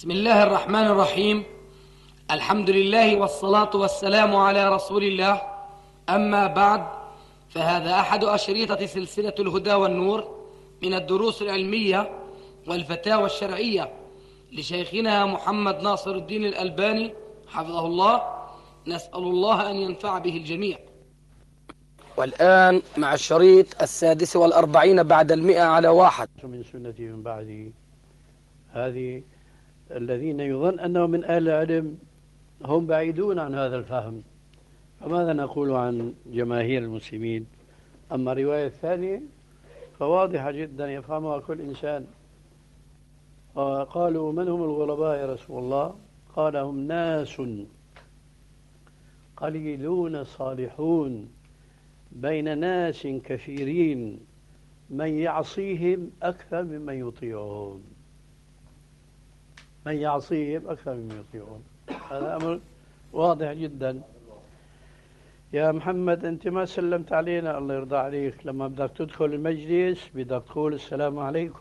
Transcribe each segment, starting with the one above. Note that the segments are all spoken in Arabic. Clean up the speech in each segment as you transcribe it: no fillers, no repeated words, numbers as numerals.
بسم الله الرحمن الرحيم. الحمد لله والصلاة والسلام على رسول الله. أما بعد، فهذا أحد أشريطة سلسلة الهدى والنور من الدروس العلمية والفتاوى الشرعية لشيخنا محمد ناصر الدين الألباني حفظه الله. نسأل الله أن ينفع به الجميع. والآن مع الشريط 46 بعد 100 على 1. من سنتي من بعدي هذه الذين يظن أنهم من أهل العلم هم بعيدون عن هذا الفهم، فماذا نقول عن جماهير المسلمين؟ أما الرواية الثانية فواضحة جدا يفهمها كل إنسان. قالوا: من هم الغرباء يا رسول الله؟ قال: هم ناس قليلون صالحون بين ناس كثيرين من يعصيهم أكثر ممن يطيعهم. من يعصيهم أكثر ممن يطيعهم، هذا أمر واضح جدا. يا محمد، أنت ما سلمت علينا، الله يرضى عليك. لما بدك تدخل المجلس بدك تقول السلام عليكم.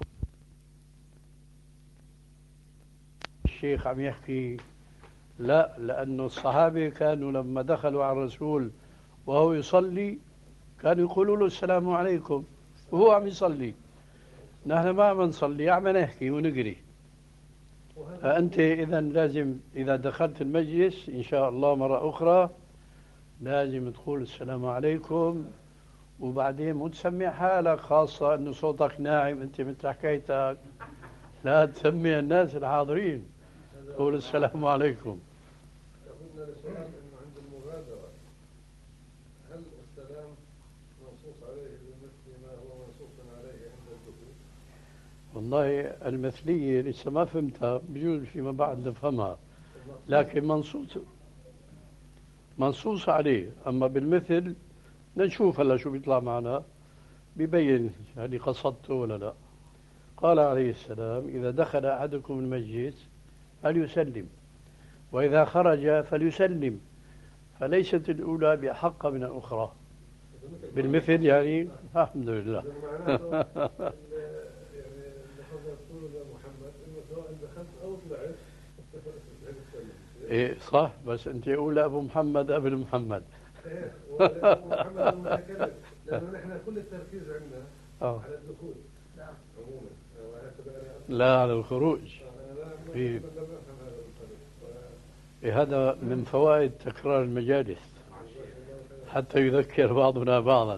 الشيخ عم يحكي لا، لأنه الصحابة كانوا لما دخلوا على الرسول وهو يصلي كانوا يقولوا له السلام عليكم وهو عم يصلي. نحن ما عم نصلي، عم نحكي ونقري. فأنت إذا لازم إذا دخلت المجلس إن شاء الله مرة أخرى لازم تقول السلام عليكم، وبعدين مو تسمي حالك، خاصة أنه صوتك ناعم أنت مثل حكايتك، لا تسمي الناس الحاضرين، قول السلام عليكم. يقولنا لسؤال انه عند المغادرة هل السلام منصوص عليه بمثل ما هو منصوص عليه عند الدخول؟ والله المثلية لسه ما فهمتها، بجوز فيما بعد نفهمها، لكن منصوص عليه. أما بالمثل نشوف هلا شو بيطلع معنا، بيبين هل قصدته ولا لا. قال عليه السلام: إذا دخل أحدكم المسجد فليسلم، وإذا خرج فليسلم، فليست الأولى بأحق من الأخرى. بالمثل يعني الحمد لله. معناته يعني اللي حضرتك تقوله يا محمد انه سواء دخلت او طلعت إيه صح، بس أنت أولى أبو محمد قبل محمد. ايه وابو محمد المتكلم، لانه نحن كل التركيز عندنا على الدخول عموما، لا على الخروج. إيه. هذا من فوائد تكرار المجالس حتى يذكر بعضنا بعضا.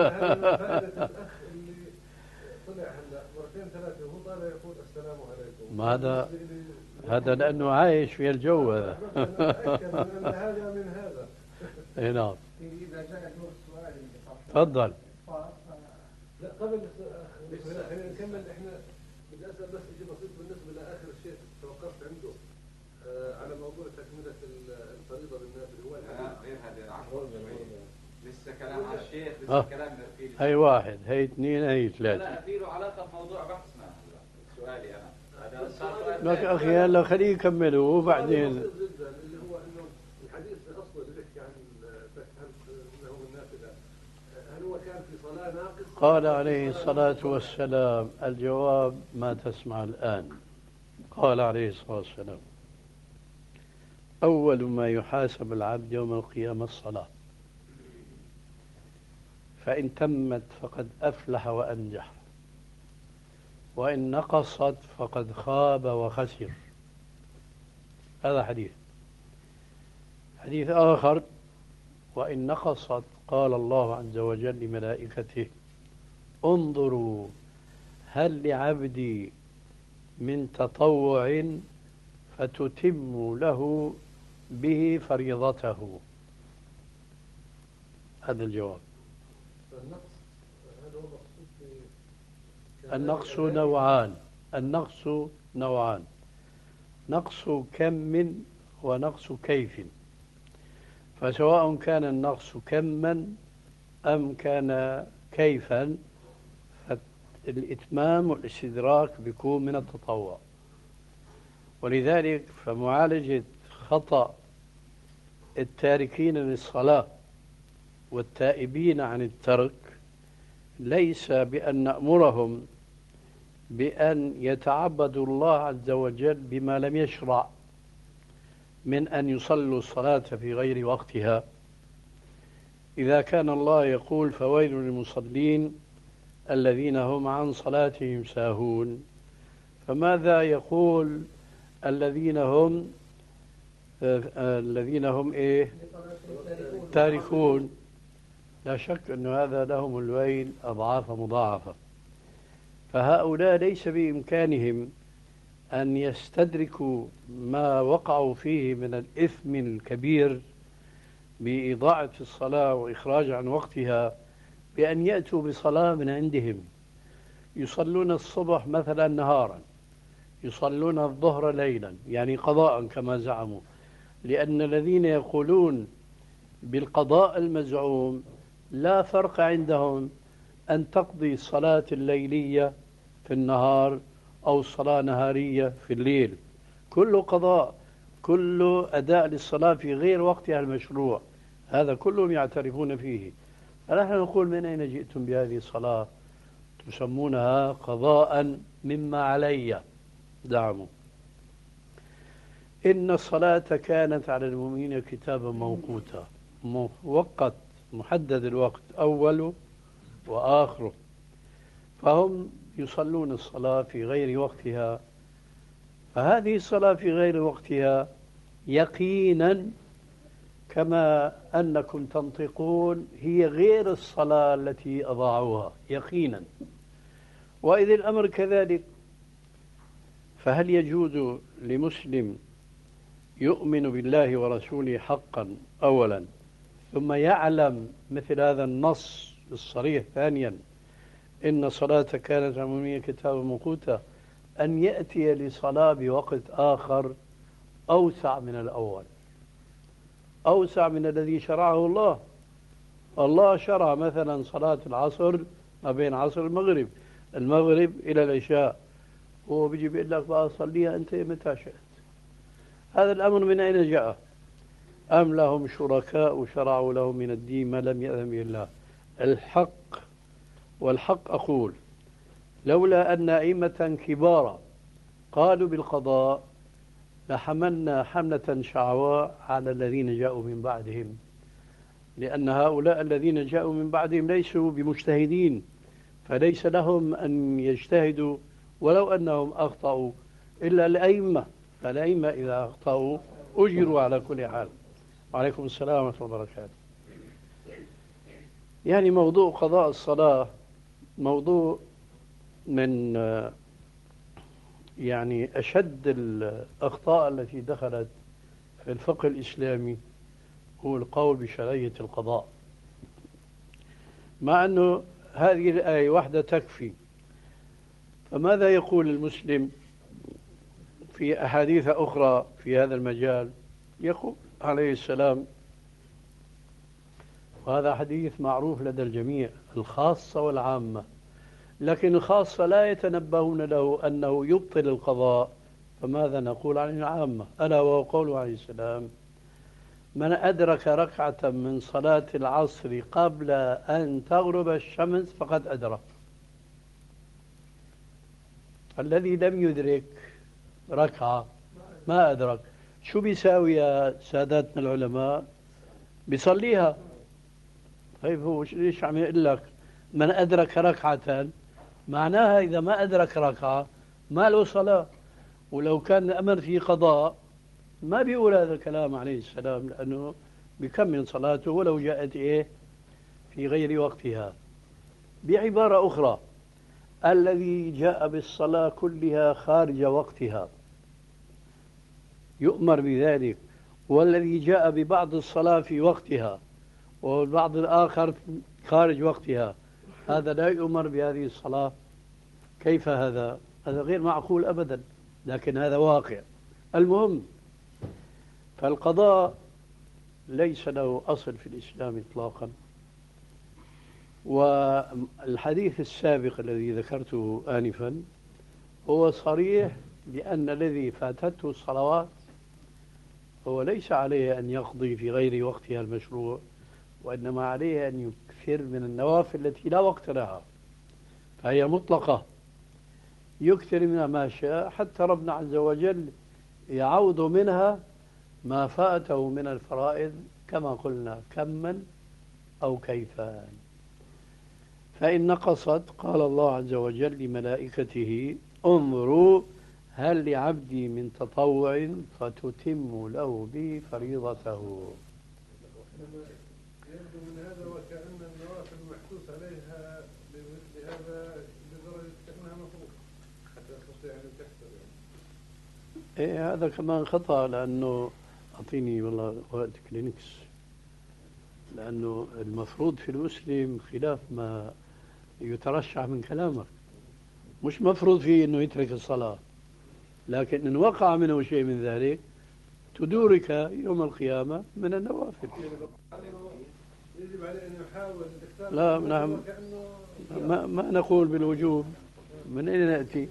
ما هذا لأنه عايش في الجو هذا. هذا من هذا. اي نعم. إذا جاء دور السؤال تفضل. لا قبل خلينا نكمل. احنا بدي اسال بس شيء بسيط بالنسبه لاخر شيء توقفت عنده على موضوع تكمله الفريضه بالنافل. هو غير هذا لسه كلام على الشيخ، لسه كلام فيه. هي واحد، هي اثنين، هي ثلاثة. لا في له علاقة بموضوع بحثنا. سؤالي أنا لك أخي هلا خليه يكمله وبعدين. اللي هو انه الحديث اصلا اللي بيحكي عن انه النافله، هل هو كان في صلاه ناقص؟ قال عليه الصلاة والسلام: الجواب ما تسمع الآن. قال عليه الصلاة والسلام: أول ما يحاسب العبد يوم القيامة الصلاة، فإن تمت فقد أفلح وأنجح، وإن نقصت فقد خاب وخسر. هذا حديث آخر: وإن نقصت قال الله عز وجل لملائكته: انظروا هل لعبدي من تطوع فتتم له به فريضته. هذا الجواب. النقص نوعان: نقص كم ونقص كيف. فسواء كان النقص كما أم كان كيفا فالإتمام والاستدراك بيكون من التطوع. ولذلك فمعالجة خطأ التاركين للصلاة والتائبين عن الترك ليس بأن نأمرهم بأن يتعبدوا الله عز وجل بما لم يشرع من أن يصلوا الصلاة في غير وقتها. إذا كان الله يقول فويل للمصلين الذين هم عن صلاتهم ساهون، فماذا يقول الذين هم إيه؟ تاركون. لا شك أن هذا لهم الويل أضعاف مضاعفة. فهؤلاء ليس بإمكانهم أن يستدركوا ما وقعوا فيه من الإثم الكبير بإضاعة الصلاة وإخراج عن وقتها بأن يأتوا بصلاة من عندهم. يصلون الصبح مثلا نهارا، يصلون الظهر ليلا، يعني قضاء كما زعموا، لأن الذين يقولون بالقضاء المزعوم لا فرق عندهم أن تقضي الصلاة الليلية في النهار أو الصلاة نهارية في الليل، كل قضاء، كل أداء للصلاة في غير وقتها المشروع، هذا كلهم يعترفون فيه. فنحن نقول من أين جئتم بهذه الصلاة تسمونها قضاء مما علي؟ دعموا. إن الصلاة كانت على المؤمنين كتابا موقوتا، موقت، محدد الوقت، أوله وآخره. فهم يصلون الصلاة في غير وقتها، فهذه الصلاة في غير وقتها يقينا كما أنكم تنطقون هي غير الصلاة التي أضاعوها يقينا. وإذ الأمر كذلك، فهل يجوز لمسلم يؤمن بالله ورسوله حقا أولا، ثم يعلم مثل هذا النص الصريح ثانيا إن الصلاة كانت على المؤمنين كتابا موقوتا، أن يأتي لصلاة بوقت آخر أوسع من الأول، أوسع من الذي شرعه الله؟ الله شرع مثلا صلاة العصر ما بين عصر المغرب إلى العشاء، هو بيجي بيقول لك بقى صليها أنت متى شئت. هذا الأمر من أين جاء؟ أم لهم شركاء شرعوا لهم من الدين ما لم يأذن به الله؟ الحق والحق أقول لولا أن أئمة كبارا قالوا بالقضاء لحملنا حملة شعواء على الذين جاءوا من بعدهم، لأن هؤلاء الذين جاءوا من بعدهم ليسوا بمجتهدين، فليس لهم أن يجتهدوا ولو أنهم أخطأوا إلا الأئمة، فالأئمة إذا أخطأوا أجروا على كل حال. وعليكم السلام ورحمة الله وبركاته. يعني موضوع قضاء الصلاة موضوع من يعني أشد الأخطاء التي دخلت في الفقه الإسلامي هو القول بشرعية القضاء، مع أنه هذه الآية واحدة تكفي. فماذا يقول المسلم في أحاديث أخرى في هذا المجال؟ يقول عليه السلام، وهذا حديث معروف لدى الجميع الخاصة والعامة، لكن الخاصة لا يتنبهون له أنه يبطل القضاء، فماذا نقول عن العامة؟ ألا وهو قوله عليه السلام: من أدرك ركعة من صلاة العصر قبل أن تغرب الشمس فقد أدرك. الذي لم يدرك ركعة ما أدرك، شو بيساوي يا ساداتنا العلماء؟ بيصليها. طيب هو ليش عم يقول لك من أدرك ركعة؟ معناها إذا ما أدرك ركعة ما له صلاة، ولو كان الأمر في قضاء ما بيقول هذا الكلام عليه السلام، لأنه بيكمل صلاته ولو جاءت إيه في غير وقتها. بعبارة أخرى، الذي جاء بالصلاة كلها خارج وقتها يؤمر بذلك، والذي جاء ببعض الصلاة في وقتها والبعض الآخر خارج وقتها هذا لا يؤمر بهذه الصلاة. كيف هذا؟ هذا غير معقول أبدا، لكن هذا واقع. المهم، فالقضاء ليس له أصل في الإسلام إطلاقا. والحديث السابق الذي ذكرته آنفا هو صريح بأن الذي فاتته الصلوات هو ليس عليه أن يقضي في غير وقتها المشروع، وإنما عليه أن يكثر من النوافل التي لا وقت لها، فهي مطلقة. يكثر منها ما شاء، حتى ربنا عز وجل يعوض منها ما فاته من الفرائض، كما قلنا كما أو كيفا. فإن نقصت قال الله عز وجل لملائكته انظروا هل لعبدي من تطوع فتتم له به فريضته. يبدو من هذا وكأن النوافل محسوس عليها بمثل هذا لدرجة كأنها مفروض حتى تستطيع أن تحسب يعني. إيه هذا كمان خطأ، لأنه أعطيني والله وقت كلينكس، لأنه المفروض في المسلم خلاف ما يترشح من كلامك. مش مفروض فيه أنه يترك الصلاة، لكن إن وقع منه شيء من ذلك تدورك يوم القيامة من النوافل. يجب عليه أن يحاول الاكثار. لا نعم، ما نقول بالوجوب. من أين نأتي؟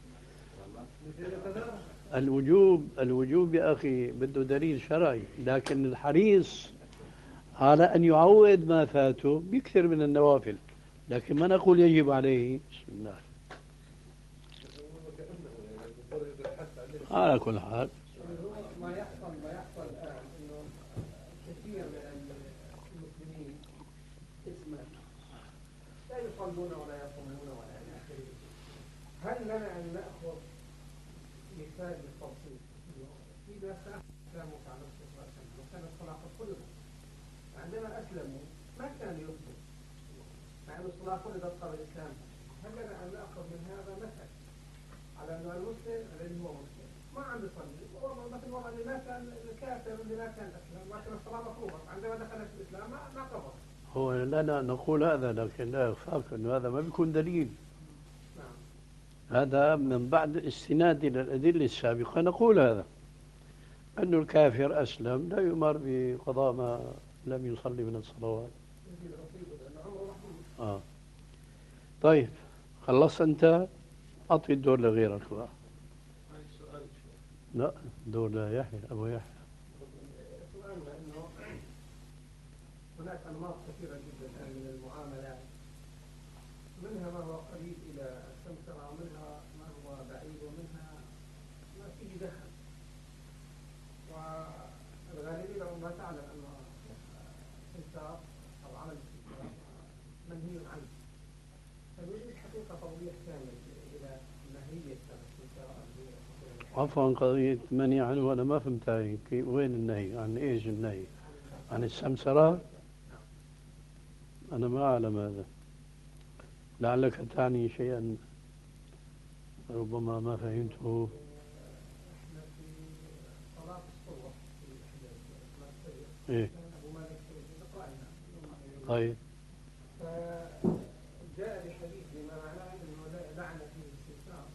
الوجوب يا أخي بده دليل شرعي، لكن الحريص على أن يعوض ما فاته بيكثر من النوافل، لكن ما نقول يجب عليه. بسم الله. على كل حال ما يحصل الآن إنه كثير من المسلمين اسما لا يصلون ولا يصومون ولا إلى آخره. هل لنا أن نأخذ مثال بالتفصيل؟ في ناس أسلموا على الرسول صلى الله عليه وسلم وكانت الصلاة قد فرضت، عندما أسلموا ما كان يصلوا مع أن الصلاة فرضت قبل الإسلام. هل لنا أن نأخذ من هذا مثل على أن المسلم الذي هو مسلم ما عم يصلي، مثل وضع اللي ما كان الكافر اللي ما كان أسلم لكن الصلاة مفروضة، عندما دخل في الإسلام ما قبض. هو لنا نقول هذا، لكن لا يخفاك أنه هذا ما بيكون دليل. نعم. هذا من بعد استناد إلى الأدلة السابقة نقول هذا، أن الكافر أسلم لا يؤمر بقضاء ما لم يصلي من الصلوات. طيب خلصت أنت؟ أعطي الدور لغيرك بقى. لا دور ليحيى أبو يحيى. سؤالنا أنه هناك أنماط كثيرة جدا من المعاملات، منها ما هو قريب إلى السمسرة ومنها ما هو بعيد ومنها ما فيه دخل، والغالبية ربما تعلم أن السمسار أو عمل السمسار منهي عنه، فنريد حقيقة توضيح كامل إلى ماهية السمسار. عفوا قضية منهي عنه أنا ما فهمتها، وين النهي؟ عن إيش النهي؟ عن السمسرة؟ أنا ما أعلم هذا، لعلك تعني شيئا ربما ما فهمته. احنا في صلاة الصبح في إحدى المساجد إيه أبو مالك قائنا. طيب. فجاء بحديث بما معناه أنه لعن فيه الاستثناء،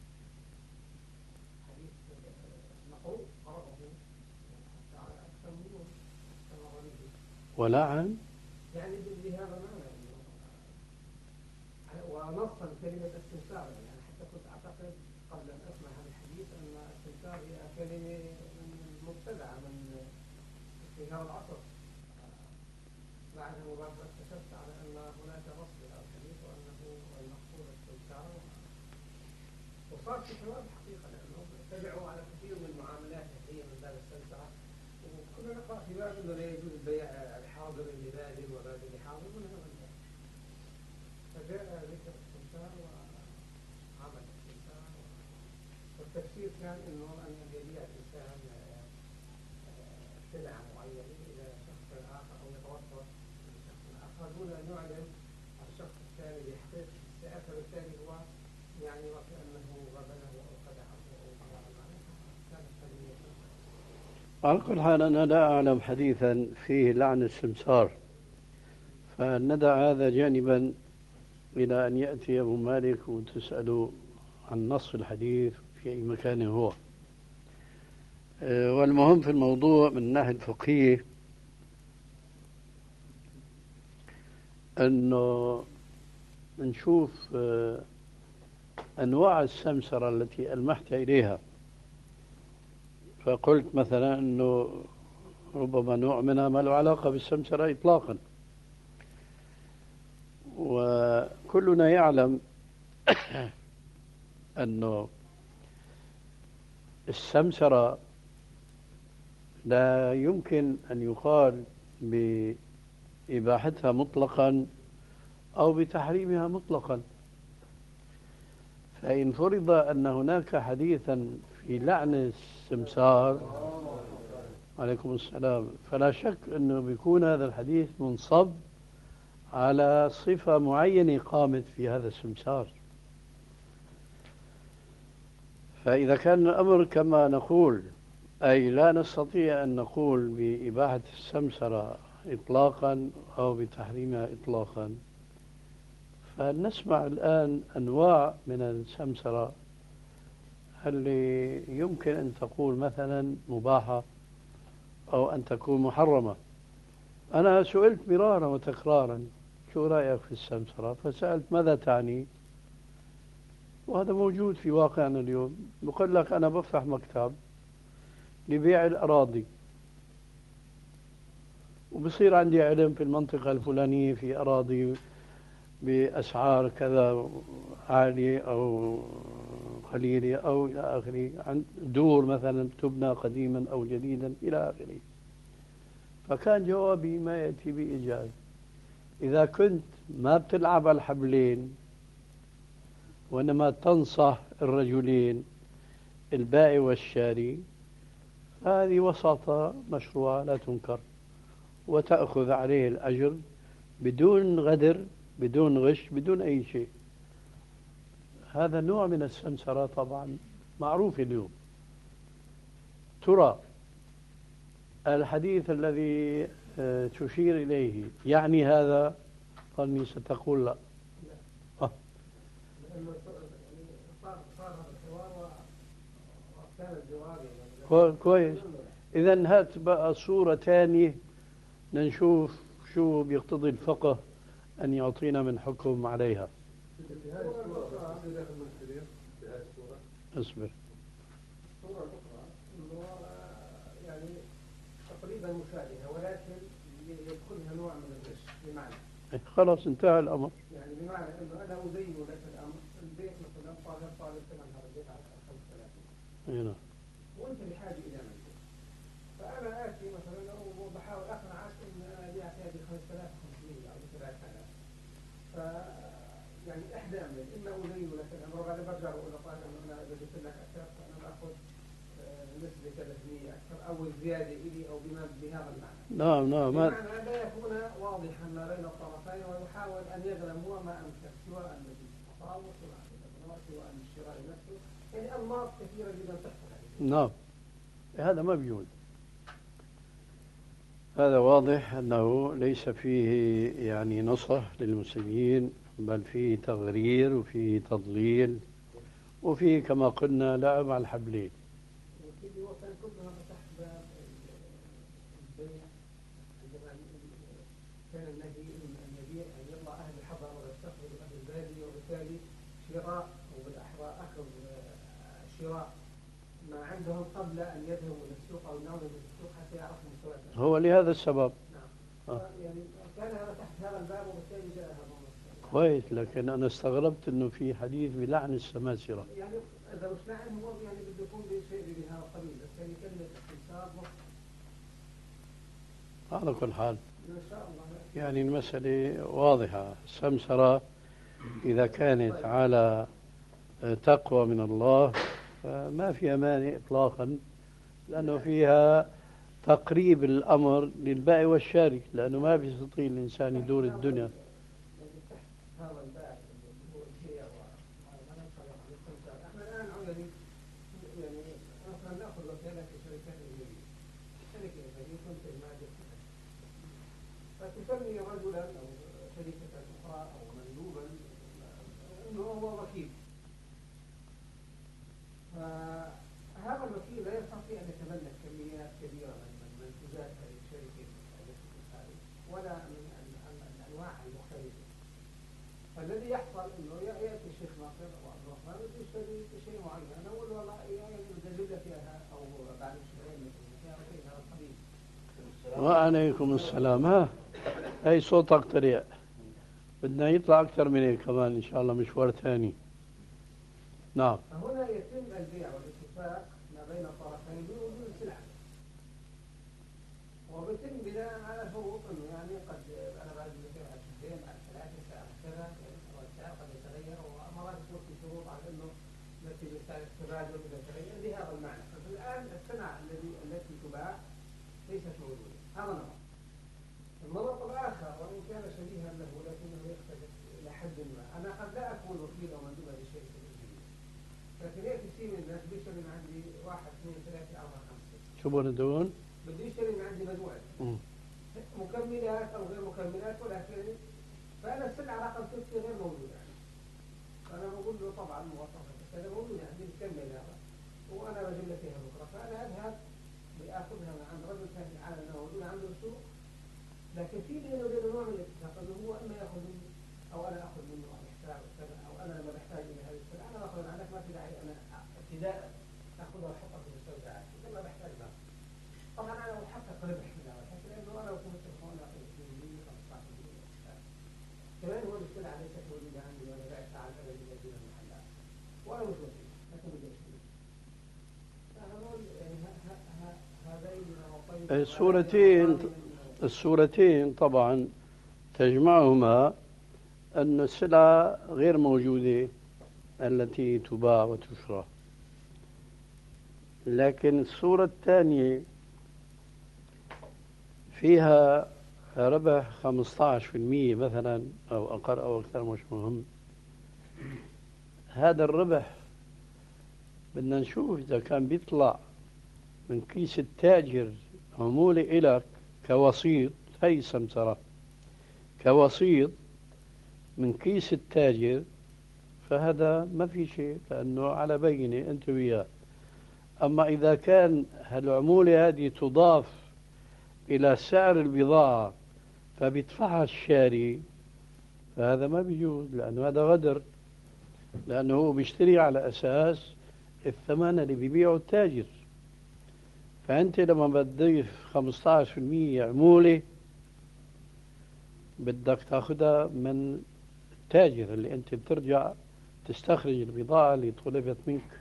حديث مقروء قرأه على أكثر من يوم كما غنيه، ولعن يعني بهذا معنى ونصا كلمة استنسار. يعني حتى كنت أعتقد قبل أن أسمع هذا الحديث أن الاستنسار هي كلمة مبتدعة من في هذا العصر، بعد مبادرة اكتشفت على أن هناك نص لهذا الحديث وأنه المقصود الاستنسار، وصار في ثواب حقيقة لأنه اتبعوا على كثير من المعاملات هي من باب السمسرة، وكنا نقرأ في باب أنه لا يجوز البيع الحاضر لبادل وبادل لحاضر من هذا الباب. فجاء ذكر السمسار وعمل السمسار، والتفسير كان انه ان يبيع الانسان سلعه معينه الى شخص اخر او يتوسط لشخص اخر دون ان يعلم الشخص الثاني بحقيقه السلعه، فبالتالي هو يعني وكانه غبنه او خدعه او ضرر عليه. كانت كلمه على كل حال أنا لا أعلم حديثا فيه لعن السمسار، فندع هذا جانبا إلى أن يأتي أبو مالك وتسأل عن نص الحديث في أي مكان هو. والمهم في الموضوع من الناحية الفقهية أنه نشوف أنواع السمسرة التي ألمحت إليها، فقلت مثلا أنه ربما نوع منها ما له علاقة بالسمسرة إطلاقا، وكلنا يعلم أنه السمسرة لا يمكن أن يقال بإباحتها مطلقا أو بتحريمها مطلقا. فإن فرض أن هناك حديثا في لعن السمسار عليكم السلام، فلا شك أنه بيكون هذا الحديث منصب على صفة معينة قامت في هذا السمسار. فإذا كان الأمر كما نقول، أي لا نستطيع أن نقول بإباحة السمسرة إطلاقا أو بتحريمها إطلاقا، فنسمع الآن أنواع من السمسرة اللي يمكن أن تقول مثلا مباحة أو أن تكون محرمة. أنا سئلت مرارا وتكرارا شو رأيك في السمسرة، فسألت ماذا تعني، وهذا موجود في واقعنا اليوم. بقول لك أنا بفتح مكتب لبيع الأراضي، وبصير عندي علم في المنطقة الفلانية في أراضي بأسعار كذا عالية أو قليلة أو إلى آخره، عن دور مثلا تبنى قديما أو جديدا إلى آخره. فكان جوابي ما يأتي بإيجاز: إذا كنت ما بتلعب على الحبلين وإنما تنصح الرجلين البائع والشاري، هذه وساطة مشروعة لا تنكر، وتأخذ عليه الأجر بدون غدر بدون غش بدون أي شيء. هذا نوع من السمسرة طبعا معروف اليوم. ترى الحديث الذي تشير إليه يعني هذا؟ ظني ستقول لا. لأنه صار هذا الحوار وكان الجواب كويس. إذن هات بقى صورة ثانية لنشوف شو بيقتضي الفقه أن يعطينا من حكم عليها. اصبر. الصورة الأخرى يعني تقريبا مشابهة، ولكن يدخلها نوع من الغش. بمعنى خلاص انتهى الأمر. يعني بمعنى أنه أنا أزين لك الأمر، البيت مثلا طالب ثمن هذا البيت على 35 هنا، وأنت بحاجة إلى منزل، فأنا آتي مثلا وبحاول أقنعك إن أنا أبيعك هذه 5500 أو 3000. ف يعني إحدى أمرين: إما أزين لك الأمر وبعدين برجع وأقول لك أنا إذا جبت لك أكثر فأنا بأخذ نسبة 300 أكثر أو الزيادة إلي أو بهذا المعنى. نعم بمعنى لا يكون واضحا ما بين الطرفين، ويحاول أن يغلم هو ما أمكن، سواء من التفاوض سواء من الإقراض سواء من الشراء نفسه. يعني أنماط كثيرة جدا تحصل. نعم، هذا ما بيجوز. هذا واضح أنه ليس فيه يعني نصح للمسلمين، بل فيه تغرير وفيه تضليل وفيه كما قلنا لعب على الحبلين. وكذي وكان كلها تحت باب البيع، عندما كان النهي أن يبيع أن يطلع أهل الحضر ويستقبل أهل البادية، وبالتالي شراء أو بالأحرى أخذ شراء ما عندهم قبل أن يذهبوا إلى السوق أو يناموا في السوق حتى يعرفوا مستوياتهم. هو لهذا السبب. نعم. يعني كان هذا تحت هذا الباب، وبالتالي جاء هذا النص. كويس، لكن أنا استغربت أنه في حديث بلعن السماسرة. يعني إذا مش لعن هو يعني بده يكون بشيء بهذا القبيل، بس يعني كلمة استنساخ على كل حال إن شاء الله يعني المسألة واضحة. السمسرة إذا كانت على تقوى من الله فما فيها مانع إطلاقا، لأنه فيها تقريب الأمر للبائع والشاري، لأنه ما بيستطيع الإنسان يدور الدنيا. هذا الباب هو البيع وما نشرع عن الاستنساخ. احنا الآن يعني مثلا نأخذ وكالة الشركات الأجنبية، الشركة الأجنبية تنتج مادة، فتسمي رجلا أو شركة أخرى أو مندوبا أنه هو وكيل. فهذا الوكيل لا يستطيع أن يتملك كميات كبيرة من منتجات هذه الشركة ولا من الأنواع المختلفة. فالذي يحصل أنه يأتي الشيخ ناصر أو عبد الرحمن ويشتري شيء معين، أنا أقول له والله يعني بدي لك إياها أو بعد شهرين مثلا شيء هذا القبيل. وعليكم السلام. ها هي صوتك طريق، بدنا يطلع أكثر من هيك كمان إن شاء الله مشوار ثاني. نعم. فهنا يتم البيع والاتفاق ما بين الطرفين بوجود السلعة، وبيتم بناء على شروط انه يعني قد انا بعد البيع على شهرين بعد ثلاثة ساعة كذا السعر قد يتغير، ومرات يكون في شروط على انه نتيجة التبادل يتغير بهذا المعنى. فالآن السلعة التي تباع ليست موجودة، هذا نمط. النمط الآخر وإن كان شبيها له لكنه يختلف إلى حد ما، أنا قد لا أكون وكيلا ومندوبا لشركة الإنجليزية، لكن يأتي شيء من الناس بيشتري من عندي 1 2 3 4 5 شو بدون؟ بده يشتري من عندي مجموعة مكملات أو غير مكملات، ولكن فأنا السلعة رقم 6 غير موجودة عندي، فأنا بقول له طبعا مواصفات السلعة موجودة عندي بكمل هذا وأنا بجيب لك إياها بكرة، فأنا أذهب بآخذها من عند رجل ثاني على أنه موجود عنده سوق، لكن في بينه وبينه نوع من الاتفاق انه هو اما ياخذ مني او انا اخذ منه على حساب كذا، او انا لما بحتاج الى هذه السلعه انا باخذ عنك، ما في داعي انا ابتداء اخذها واحطها في المستودعات لما بحتاج لها. طبعا انا بحقق ربح من هذا الحكي لانه انا كنت تليفون اعطيه 20% 15% كمان هو السلعه ليست موجوده عندي وانا بعتها على الابد الذين المحلات وانا مش وكيل لكن بدي اشتري. فهذول هذين الصورتين طبعا تجمعهما أن السلعة غير موجودة التي تباع وتشرى، لكن الصورة الثانية فيها ربح 15% مثلا أو أقل أو أكثر، مش مهم. هذا الربح بدنا نشوف إذا كان بيطلع من كيس التاجر عمولة إلك كوسيط، هي السمسرة كوسيط من كيس التاجر، فهذا ما في شيء لأنه على بينة أنت وياه. أما إذا كان هالعمولة هذه تضاف إلى سعر البضاعة فبيدفعها الشاري، فهذا ما بيجوز، لأنه هذا غدر، لأنه هو بيشتري على أساس الثمن اللي بيبيعه التاجر. فأنت لما بتضيف 15% عمولة بدك تاخذها من التاجر اللي أنت بترجع تستخرج البضاعة اللي طلبت منك،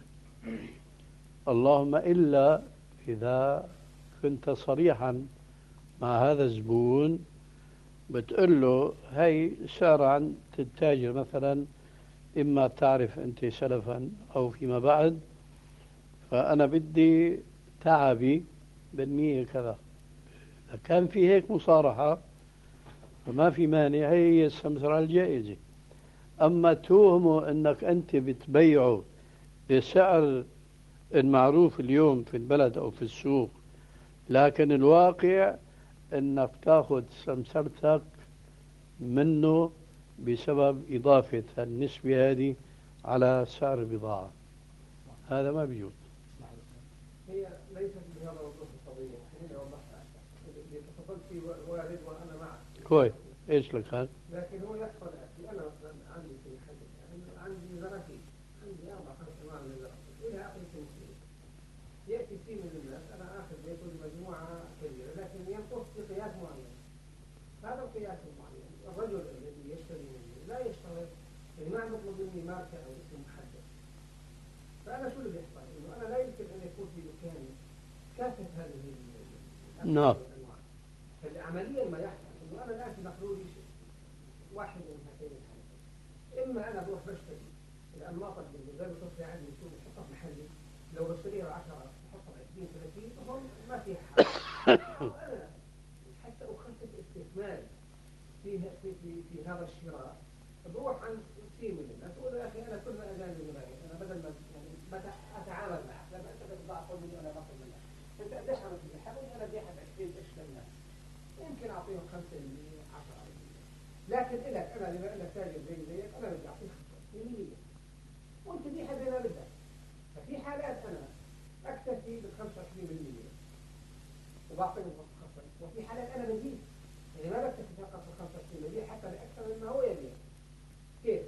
اللهم إلا إذا كنت صريحا مع هذا الزبون بتقول له هي سعر عند التاجر مثلا، إما تعرف أنت سلفا أو فيما بعد، فأنا بدي تعبي بالمية كذا. إذا كان في هيك مصارحة فما في مانع، هي السمسرة الجائزة. أما توهمه أنك أنت بتبيعه بسعر المعروف اليوم في البلد أو في السوق، لكن الواقع أنك تأخذ سمسرتك منه بسبب إضافة النسبة هذه على سعر البضاعة، هذا ما بيجوز. هي ليست بهذا الوضوح القضية، هنا وضحتها اللي تفضلت فيه وارد وأنا معك. كويس، إيش لك هذا؟ لكن هو يحصل أنا مثلا عندي في حدث يعني عندي زراكيب، عندي 4-5 أنواع من الزراكيب إلها أقل تنسيق. يأتي شيء من الناس أنا آخذ يكون مجموعة كبيرة لكن ينقص بقياس معين. هذا القياس المعين الرجل الذي يشتري مني لا يشترط يعني ما يطلب مني ماركة أو اسم محدد. فأنا شو اللي بيحصل؟ إنه أنا لا يمكن أن يكون في مكاني كافة هذه نعم. الأنواع. فعمليا ما يحصل إنه أنا الآن مخلوق لي واحد من هاتين الحالتين، إما أنا بروح بشتري الأنماط اللي زي ما تصفي عندي يكون بحطها في محلي، لو بشتريها 10 بحطها 20-30 فهم ما فيها حل. أنا حتى أخفف استثماري في هذا الشراء بروح عند كثير من الناس أقول يا أخي أنا كل ما أجاني المبيع أنا بدل ما يعني أتعامل معك لما أنت بتضاعف مني وأنا باخذ منك، أنت قديش عملت لي حاجة أنا بيعها ب20 قرش للناس، يمكن أعطيهم 5% 10%، لكن إلك أنا بما إنك تاجر زيك أنا بدي أعطيك 5% وأنت بيعها زي ما بدك. ففي حالات أنا أكتفي بال25% وبعطيهم 5%، وفي حالات أنا بزيد يعني ما بكتفي فقط بال25% حتى بأكثر مما هو يبيع. كيف؟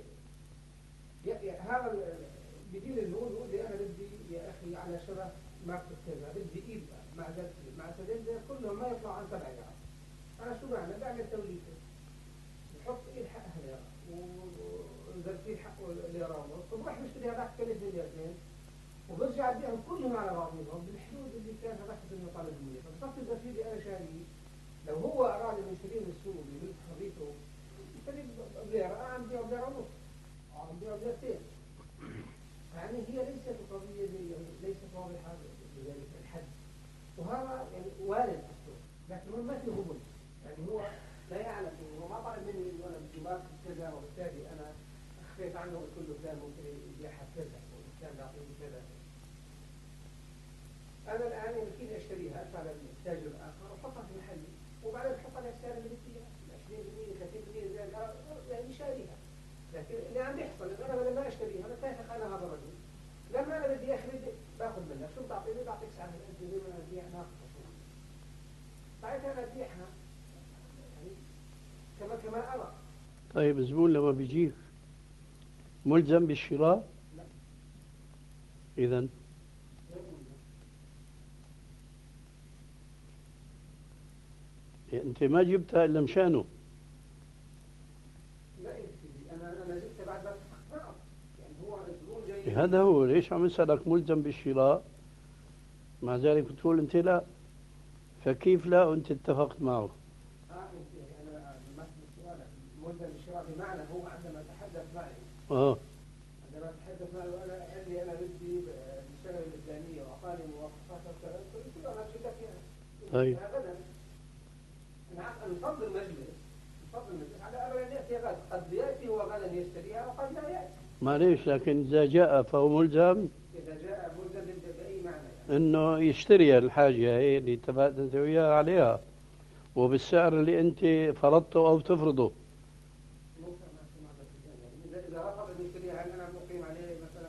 هذا بدين النور يقول لي أنا بدي يا أخي على شراء ماركة كذا بدي إيد مع سلندر كلهم ما يطلع عن 7 جرام. أنا شو بعمل؟ بعمل توليفة نحط إيد حقها ليرة الدرسين حقه ليرة ونص، وبروح بشتري هذاك 3 مليارتين وبرجع اديهم كلهم على بعضهم بالحدود اللي كان هذاك انه طالب مني، فبصفي الدرسين اللي انا شاريه لو هو اراد انه يشتريه من السوق بملك حريته يشتري بليرة، انا عم بيعه بليرة ونص او عم بيعه بليرتين. يعني هي ليست قضية ليست واضحة بذلك الحد، وهذا يعني وارد اصلا، لكن هو ما في غبن، يعني هو لا يعلم انه ما طلب مني انه انا بدي ماركت كذا وبالتالي انا اخفيت عنه وقلت له فلان ممكن يبيعها كذا وفلان يعطيني كذا. انا الان يمكن اشتريها ادفع للتاجر الاخر واحطها في محلي وبعدين احط عليها السعر اللي بدي اياه 20% 30% يعني شاريها. لكن اللي عم يحصل انه انا بدل ما اشتريها انا اتفق انا هذا الرجل لما انا بدي اخرج باخذ منك شو بتعطيني؟ بعطيك سعر انت زي ما انا ابيع ناقصه شو ساعتها انا ابيعها يعني كما ارى. طيب الزبون لما بيجيك ملزم بالشراء؟ لا. إذا أنت ما جبتها إلا مشانه. لا يا سيدي انا جبتها بعد ما اتفقت معه، يعني هو الزبون جاي هذا هو ليش عم يسألك ملزم بالشراء، مع ذلك بتقول أنت لا، فكيف لا وأنت اتفقت معه؟ يعني انا مثل سؤالك ملزم بالشراء بمعنى هو عندما تحدث معي عندما تحدث معي وانا قال لي انا بدي الشغله الاسلاميه واعطاني مواصفات وكذا قلت له انا بجيب لك اياها. طيب غدا انا نفضل مجلس على امل ان ياتي غد، قد ياتي هو غدا يشتريها وقد لا ياتي. معليش، لكن إذا جاء فهو ملزم اذا جاء ملزم باي معنى يعني. إنه يشتري الحاجة هي اللي اتفقت أنت وياه عليها وبالسعر اللي أنت فرضته أو تفرضه. إذا رفض أن يشتريها هل أنا مقيم عليه مثلا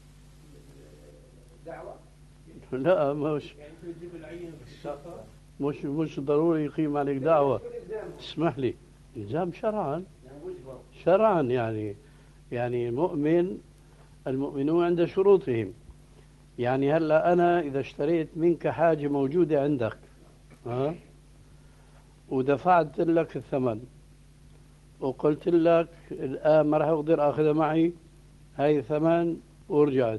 دعوة؟ لا مش يعني تجيب العين بالشرطة؟ مش ضروري يقيم عليك دعوة. اسمح لي، إلزام شرعا يعني المؤمنون عند شروطهم. يعني هلا أنا إذا اشتريت منك حاجة موجودة عندك ودفعت لك الثمن وقلت لك الآن ما راح أقدر أخذها معي، هاي الثمن ورجعت،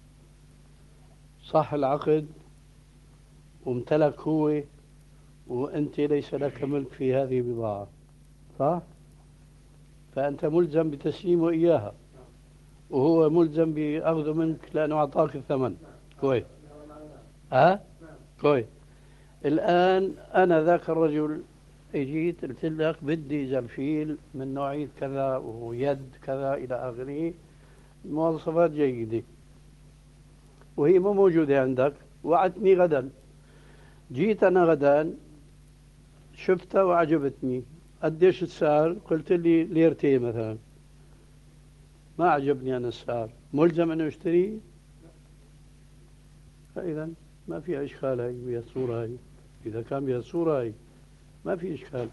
صح العقد وامتلك هو وأنت ليس لك ملك في هذه البضاعة، صح؟ فأنت ملزم بتسليمه إياها وهو ملزم بأخذه منك لأنه أعطاك الثمن. كويس. كويس. الآن أنا ذاك الرجل اجيت قلت لك بدي زرفيل من نوعية كذا ويد كذا إلى آخره، مواصفات جيدة، وهي مو موجودة عندك، وعدتني غدا. جيت أنا غدا شفتها وعجبتني، قديش السعر؟ قلت لي ليرتين مثلا، ما عجبني أنا السعر، ملزم أنه اشتريه؟ فإذا ما في إشكال هاي بهالصورة هاي، إذا كان بهالصورة هاي ما في إشكال.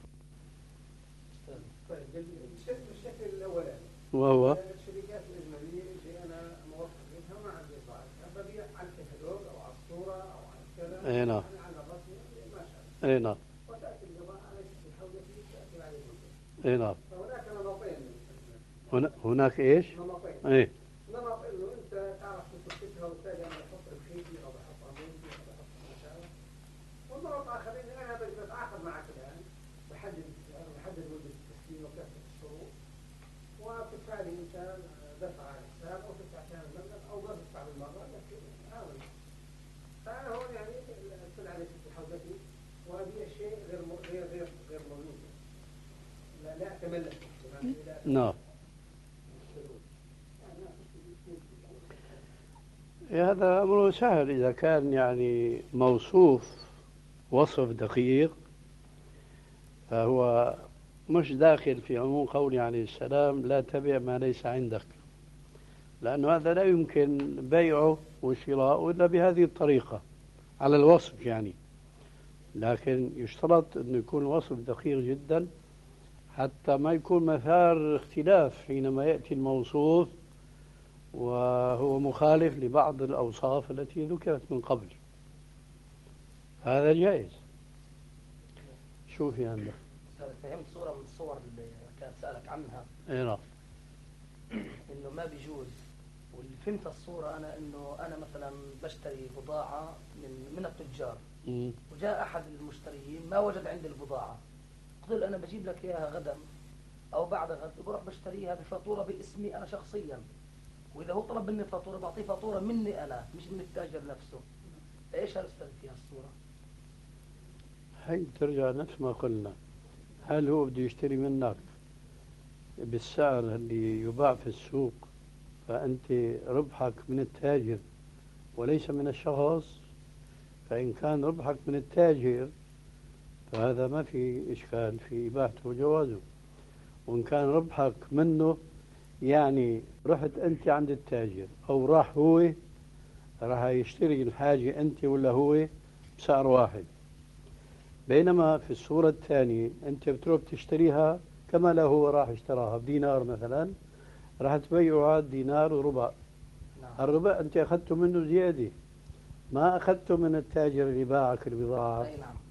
طيب الشكل الأولاني وهو الشركات الأجنبية اللي أنا موفق منها وما عندي ضعف، ببيع على الكتالوج أو على الصورة أو على كذا، أي نعم، على الرسم ما شاء الله. أي نعم، وتأتي البضاعة على شكل حولتي تأتي عليه المنتج. أي نعم. فهناك نمطين هناك إيش؟ نمطين. إيه. نمط إنه أنت تعرف تثبتها وبالتالي أنا بحط الخيطي أو بحط عمودي أو بحط ما شاء الله. والنمط آخر إني أنا بتعاقد معك الآن، بحدد مدة التسليم وكافة الشروط، وبتدفع لي أنت دفع على الحساب أو تدفع كامل المبلغ أو ما تدفع بالمرة، لكن هذا. فأنا هون يعني أدخل على شكل حوزتي وأبيع شيء غير موجود. لا أتملك. نعم. هذا أمر سهل إذا كان يعني موصوف وصف دقيق، فهو مش داخل في عموم قوله عليه السلام لا تبع ما ليس عندك، لأنه هذا لا يمكن بيعه وشراءه إلا بهذه الطريقة على الوصف يعني. لكن يشترط أن يكون الوصف دقيق جدا حتى ما يكون مثار اختلاف حينما يأتي الموصوف وهو مخالف لبعض الأوصاف التي ذكرت من قبل. هذا جائز. شو في عندك؟ فهمت صورة من الصور اللي كانت سألك عنها. اي نعم. انه ما بيجوز، واللي فهمت الصورة انا انه انا مثلا بشتري بضاعة من التجار، وجاء احد المشتريين ما وجد عندي البضاعة، قلت له انا بجيب لك اياها غدا او بعد غد، وبروح بشتريها بفاتورة باسمي انا شخصيا، واذا هو طلب مني فاتورة بعطيه فاتورة مني انا مش من التاجر نفسه. فايش هالستاذ فيها الصورة؟ هي ترجع نفس ما قلنا، هل هو بده يشتري منك بالسعر اللي يباع في السوق فأنت ربحك من التاجر وليس من الشخص؟ فإن كان ربحك من التاجر فهذا ما في إشكال في إباحته وجوازه، وإن كان ربحك منه يعني رحت أنت عند التاجر أو راح هو راح يشتري الحاجة أنت ولا هو بسعر واحد، بينما في الصورة الثانية أنت بتروح تشتريها كما لو هو راح اشتراها بدينار مثلا، راح تبيعها دينار وربع. الربع أنت أخذته منه زيادة، ما أخذته من التاجر اللي باعك البضاعة. اي نعم.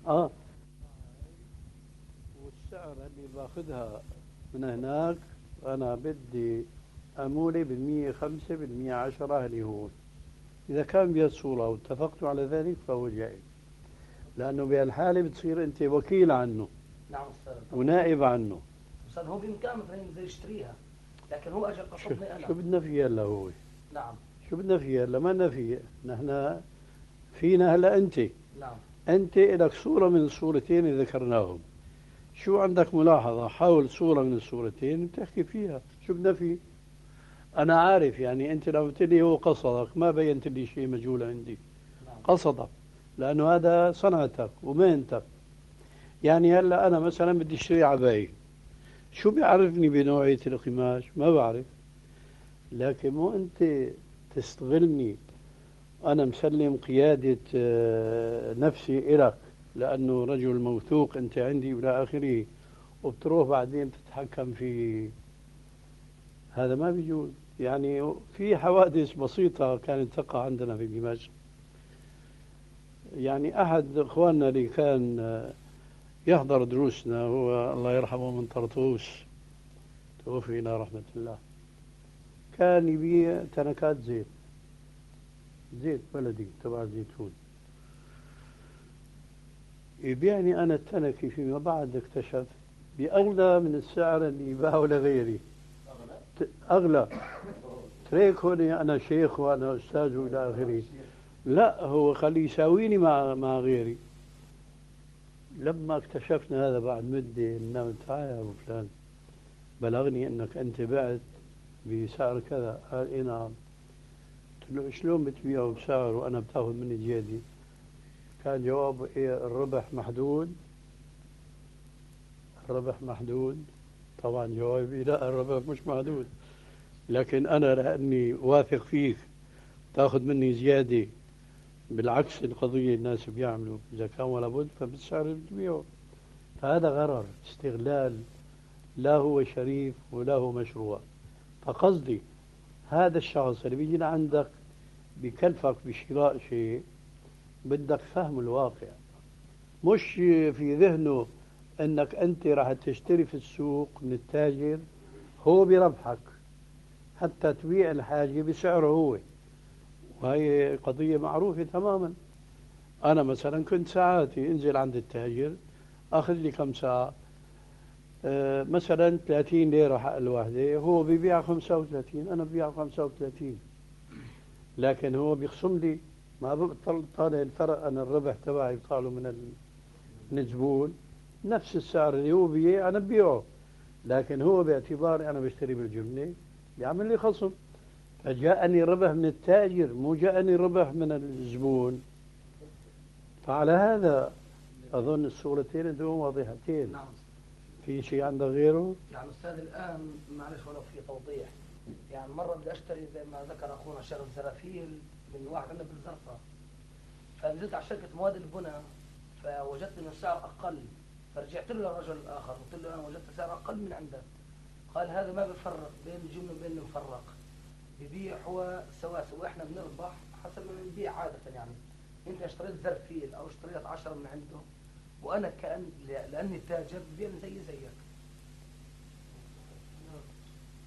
والسعر اللي باخذها من هناك أنا بدي أمولي ب105 ب110 اللي هو، إذا كان بهالصورة واتفقتوا على ذلك فهو جائز، لأنه بهالحالة بتصير أنت وكيل عنه. نعم أستاذ. ونائب عنه. أستاذ هو بإمكانه مثلا ينزل يشتريها، لكن هو أجل قصدني أنا. شو بدنا فيها هلا هو؟ نعم. شو بدنا فيها هلا؟ ما لنا فيها، نحن فينا هلا أنت. نعم. أنت لك صورة من الصورتين اللي ذكرناهم، شو عندك ملاحظة؟ حاول صورة من الصورتين بتحكي فيها، شو بدنا فيه؟ أنا عارف يعني أنت لو قلت لي هو قصدك ما بينت لي شيء مجهول عندي. نعم. قصدك لأنه هذا صنعتك ومهنتك. يعني هلا أنا مثلا بدي اشتري عباية، شو بيعرفني بنوعية القماش؟ ما بعرف، لكن مو أنت تستغلني أنا مسلم قيادة نفسي إلك لأنه رجل موثوق أنت عندي وإلى آخره، وبتروح بعدين تتحكم في هذا. ما بيجوز. يعني في حوادث بسيطة كانت تقع عندنا في دمشق، يعني أحد إخواننا اللي كان يحضر دروسنا هو الله يرحمه من طرطوس، توفي إلى رحمة الله، كان يبيع تنكات زيت، زيت بلدي تبع الزيتون. يبيعني أنا التنكي فيما بعد اكتشف بأغلى من السعر اللي يباعه لغيري. أغلى. تريك هوني أنا شيخ وأنا أستاذ وإلى آخره، لا هو خليه يساويني مع غيري. لما اكتشفنا هذا بعد مدة إنه تعال يا أبو فلان بلغني أنك أنت بعت بسعر كذا. قال إيه نعم. قلت له شلون بتبيعه بسعر وأنا بتاخذ مني زيادة؟ كان جوابه إيه الربح محدود. الربح محدود. طبعا جوابي لا الربح مش محدود، لكن أنا لأني واثق فيك تاخذ مني زيادة، بالعكس القضية الناس بيعملوا إذا كان ولا بد فبالسعر اللي بتبيعه. فهذا غرر استغلال، لا هو شريف ولا هو مشروع. فقصدي هذا الشخص اللي بيجي لعندك بكلفك بشراء شيء بدك فهم الواقع، مش في ذهنه انك انت راح تشتري في السوق من التاجر هو بربحك حتى تبيع الحاجة بسعره هو، وهي قضية معروفة تماما. أنا مثلا كنت ساعاتي انزل عند التاجر أخذ لي كم ساعة، مثلا 30 ليرة حق الواحدة، هو بيبيع 35 أنا ببيع 35، لكن هو بيخصم لي، ما بطلع الفرق. أنا الربح تبعي بطاله من الزبون نفس السعر اللي هو بيبيع أنا ببيعه، لكن هو باعتباري أنا بشتري بالجملة بيعمل لي خصم. فجاءني ربح من التاجر مو جاءني ربح من الزبون. فعلى هذا أظن الصورتين عندهم واضحتين. نعم. في شيء عندك غيره؟ يعني أستاذ الآن معلش ولو في توضيح، يعني مرة بدي أشتري زي ما ذكر أخونا شغل زرافيل من واحد عندنا بالزرقاء، فنزلت على شركة مواد البناء فوجدت إنه السعر أقل، فرجعت له للرجل الآخر قلت له أنا وجدت سعر أقل من عندك. قال هذا ما بيفرق بين الجملة وبين المفرق، ببيع هو سواسي وإحنا بنربح حسب ما بنبيع عادة. يعني أنت اشتريت زرفيل أو اشتريت 10 من عنده، وأنا لأني تاجر ببيع زي زيك.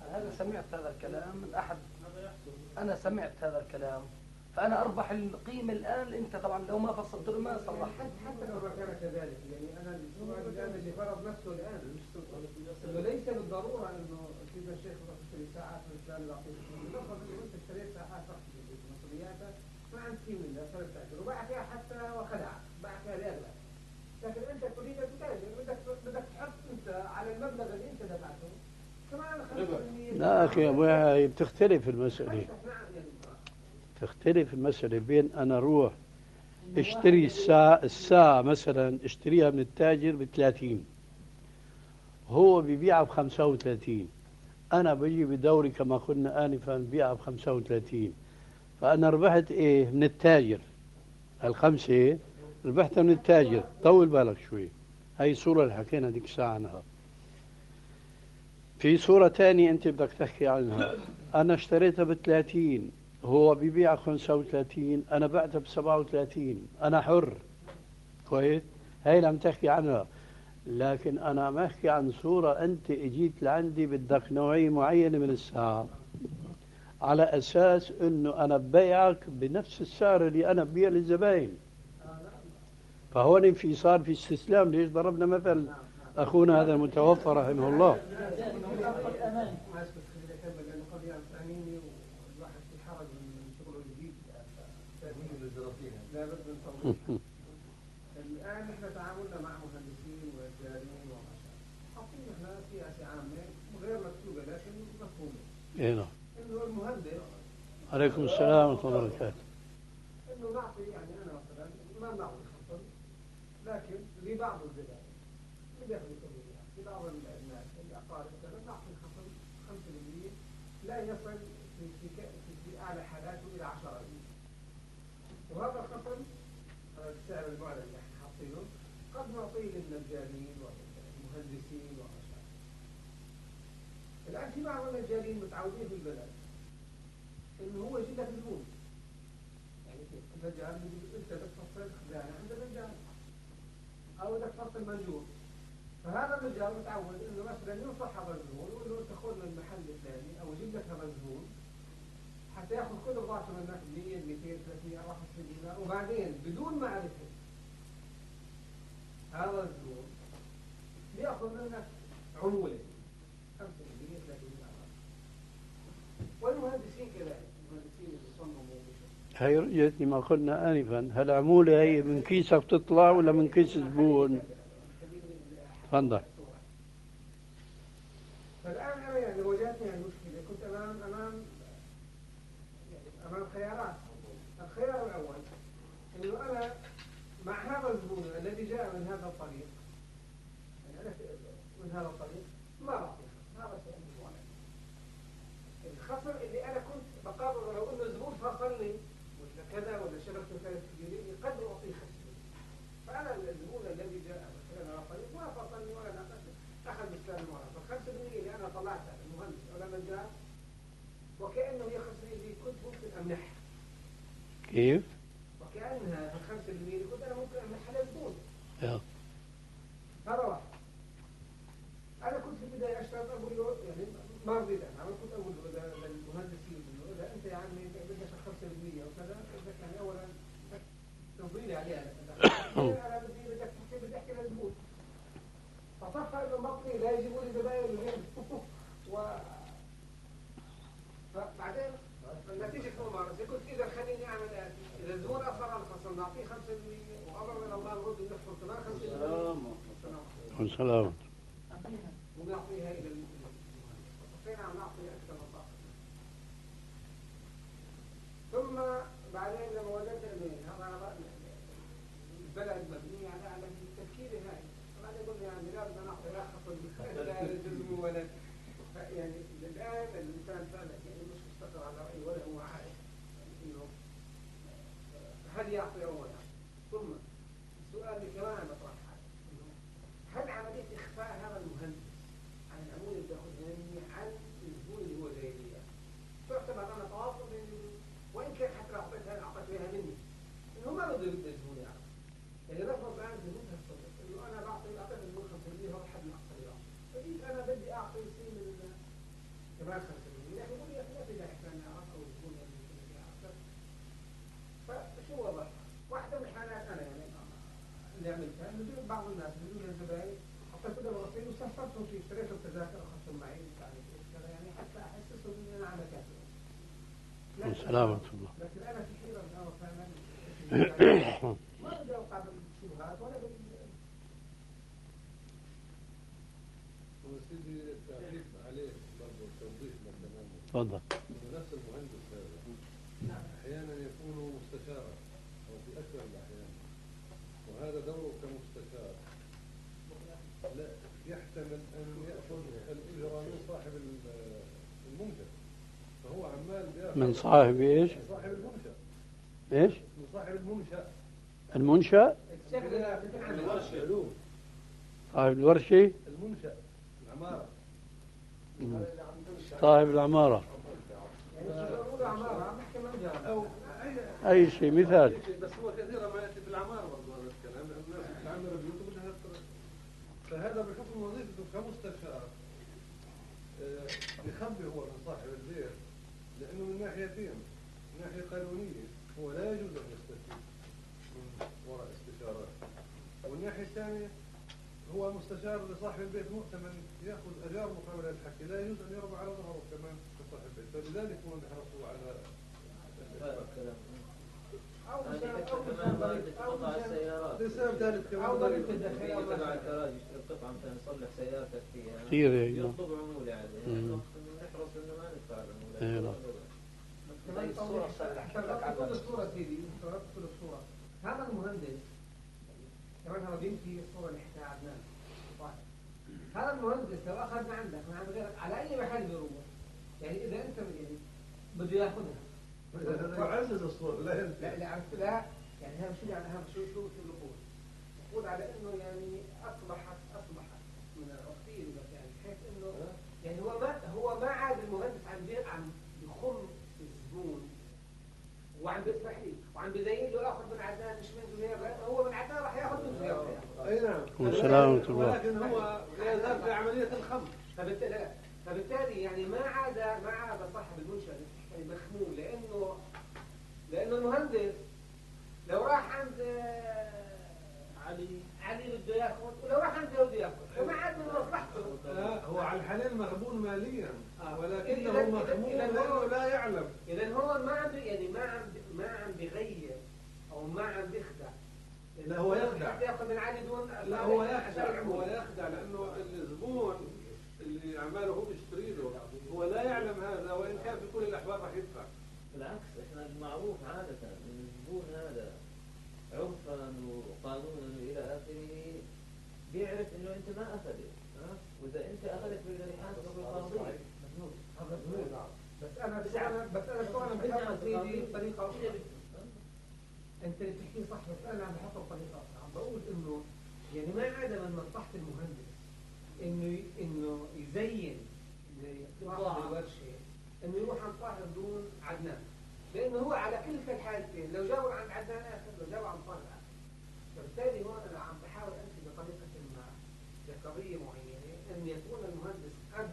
أنا سمعت هذا الكلام من أحد، أنا سمعت هذا الكلام، فأنا أربح القيمة الآن. أنت طبعا لو ما فصلت له ما صلحت. حتى لو ما كان كذلك، يعني انا السؤال الان اللي فرض نفسه الان انه ليس بالضروره انه سيدنا الشيخ يروح يشتري ساعات من فلان يعطيه. نفرض انه انت اشتريت ساعات رحت مسؤولياتها ما عندك فيه منها صرت تاجر وباع فيها حتى وخدعك، باع فيها لاغلى. لكن انت تريد ان تتاجر، بدك تحط انت على المبلغ اللي انت دفعته كمان 5%. لا أخي أبو يحيى بتختلف المسألة، تختلف المسألة بين أنا أروح اشتري الساعة مثلا اشتريها من التاجر ب30، هو ببيعها ب35، أنا بجي بدوري كما قلنا آنفا ببيعها ب35، فأنا ربحت إيه من التاجر؟ ال5 ربحتها من التاجر. طول بالك شوي، هاي الصورة اللي حكينا ديك الساعة عنها. في صورة تانية أنت بدك تحكي عنها، أنا اشتريتها ب30، هو بيبيع 35، أنا بعتها ب37، أنا حر. كويس؟ هاي اللي عم تحكي عنها. لكن أنا عم أحكي عن صورة أنت إجيت لعندي بدك نوعية معينة من الساعة، على أساس أنه أنا ببيعك بنفس السعر اللي أنا ببيع للزباين. فهون صار في استسلام. ليش ضربنا مثل أخونا هذا المتوفى رحمه الله؟ الآن نحن تعاملنا مع مهندسين ونجارين ومشاهير، حاطين نحن سياسة عامة غير مكتوبة لكن مفهومة. إيه نعم. إنه المهندس عليكم السلام ورحمة الله وبركاته. إنه نعطي، يعني أنا مثلا ما بنعطي خصم، لكن لبعض الزبائن اللي بياخذوا كمية، لبعض الناس الأقارب مثلا نعطي خصم 5% لا يصل في أعلى حالاته إلى 10%. وهذا الخصم السعر المعلن اللي احنا حاطينه قد نعطيه للنجارين والمهندسين والمشاهير. الآن في بعض النجارين متعودين في البلد إنه هو يجيب لك زبون، يعني النجار أنت بدك تفصل خزانة عند النجار أو بدك تفصل منجور، فهذا النجار متعود إنه مثلا ينصح هذا الزبون ويقول له أنت خذ من المحل الثاني أو يجيب لك هذا الزبون حتى ياخذ كل الضعف منك 100 200 300 400 دينار، وبعدين بدون معرفة هذا الزبون بياخذ منك عمولة 5% 30%. والمهندسين كذلك، المهندسين اللي صمموا هي رجعتني ما قلنا آنفا، هل العمولة هي من كيسك تطلع ولا من كيس الزبون؟ تفضل. فالآن أنا يعني واجهتني المشكلة، كنت أمام خيارات. الخيار الأول إنه أنا مع هذا الزبون الذي جاء من هذا الطريق، يعني أنا من هذا الطريق ما بعطيه هذا شيء معين. الخصم اللي أنا كنت بقرر لو إنه الزبون فصلني ولا كذا ولا شبكته كانت كبيرة قد أعطيه 5%. فأنا الزبون الذي جاء من هذا الطريق ما فصلني ولا أخذ بالسعر المعين، ف5% اللي أنا طلعتها المهندس ولا من جاء وكأنه هي 5% اللي كنت ممكن أمنحها. كيف؟ وكأنها في 5% اللي كنت أنا ممكن أمنحها للزبون. يا هذا واحد. أنا كنت في البداية أشتغل أقول له يعني ما رضيت أنا كنت أقول له للمهندسين إنه إذا أنت يا عمي بدك 5% وكذا بدك يعني أولا تفضيلي عليها أنا بدي أحكي للزبون. فصفى إنه مطلي لا يجيبوا لي زباين غير فبعدين النتيجة الممارسة كنت إذا خليني أعمل إذا الزبون أصر على الخصم نعطيه 5% وأمر من الله نرد نحفظ كمان 5%. والسلام. ونعطيها إلى فين عم نعطي أكثر من طاقة. ثم بعدين لما وجدت إنه هذا البلد مبني على التفكير هاي، بعدين قلنا يعني لا بدنا نعطي لا خصم لا جزم ولا يعني الآن الإنسان فعلا يعني مش مستقر على رأيه ولا هو عارف إنه هل يعطي أو لا. ثم السؤال اللي كمان بطرح إنه هل عملية إخفاء هذا المهندس عن العمولة اللي بياخذها مني عن الزبون اللي هو جاي لي تعتبر أنا تواصل بين وإن كان حتى أعطيتها بها مني إنه ما بده يبدأ الزبون يعرف. يعني نفرض الآن الزبون هالصدق إنه أنا أعطيت الزبون 5% هو حد الأقصى يعطي، فجيت أنا بدي أعطي شيء من كمان 5% نعمل كان بدون بعض الناس بدون الزبائن حتى كده مرتين وسافرتهم في اشتريتهم تذاكر اخذتهم معي يعني حتى احسسهم ان انا على كافي. سلامة الله. لكن انا في حيره الان فعلا ما بدي اوقع بالشبهات ولا وسيدي تعليق عليه برضه توضيح كمان. تفضل. نفس المهندس هذا احيانا يكون مستشارا او في اكثر الاحيان، وهذا دوره كمستشار لا يحتمل ان ياخذ الاجره من صاحب المنشا، فهو عمال بياخذ من صاحب ايش؟ من صاحب المنشا. ايش؟ من صاحب المنشا. المنشأ؟ الورشه. صاحب الورشة؟ المنشا العماره. صاحب العمارة. او أي شيء مثال. بس هو كثيرا ما ياتي في العماره برضه هذا الكلام، لان الناس بتعمر بيوتهم بدها فهذا بحكم وظيفته كمستشار يخبي هو من صاحب البيت، لانه من ناحيتين، من ناحيه قانونيه هو لا يجوز ان يستفيد من وراء استشارات، والناحيه الثانيه هو مستشار لصاحب البيت مؤتمن ياخذ اجار مقابل الحكي، لا يجوز ان يربى على ظهره كمان كصاحب البيت، فلذلك هم يحرصوا على لسبب ثالث كمان أو ضريبة الداخلية تبع الكراج يشتري قطعة مثلا يصلح سيارتك فيها كثير يطلب عمولة عليه، نحرص إنه ما ندفع العمولة. كمان الصورة سيدي، كل الصورة هذا المهندس كمان هو بيمشي الصورة اللي حكاها عدنان. هذا المهندس لو أخذ من عندك من عند غيرك على أي محل بيروح، يعني إذا أنت يعني بده ياخذها يعزز الصورة لا لا لا يعني هذا شو يعني هذا شو النقود نقود على انه يعني اصبحت من العقيل يعني بحيث انه يعني هو ما عاد المهندس عم بيخم الزبون وعم بيسمح لي وعم بيزين له اخذ من عدنان مش من زهير، هو من عدنان راح ياخذ من زهير. اي نعم. والسلامة الله. ولكن هو لا يزال في عملية الخم. فبالتالي يعني ما عاد صاحب المنشأ مخمول، لانه المهندس لو راح عند علي بده ياخذ ولو راح عند بده ياخذ فما عاد من مصلحته. لا هو على الحلال مغبون ماليا ولكنه مخمول لانه لا يعلم. اذا هو ما عم يعني ما عم بيغير او ما عم بيخدع. لا هو يخدع. حتى ياخذ من علي دون لا هو يخدع لانه الزبون اللي عماله هو بيشتري له هو لا يعلم هذا، وان كان في كل الاحوال راح يدفع. بالعكس احنا المعروف عادة ان الزبون هذا عرفا وقانونا والى اخره بيعرف انه انت ما اخذت، واذا انت اخذت بيقدر يحاسبك بالقانون. بس انا شو انا بحط سيدي بطريقه اخرى. انت اللي بتحكي صح بس انا عم بحطه بطريقه اخرى، عم بقول انه يعني ما عاد من مصلحه المهندس انه يزين صاحب الورشه انه يروح عند صاحب دون عدنان، لانه هو على كل الحالتين لو جاوا عند عدنان اخر لو جاوا عند صاحب اخر. فبالتالي هون انا عم بحاول امشي بطريقه ما لقضيه معينه ان يكون المهندس قد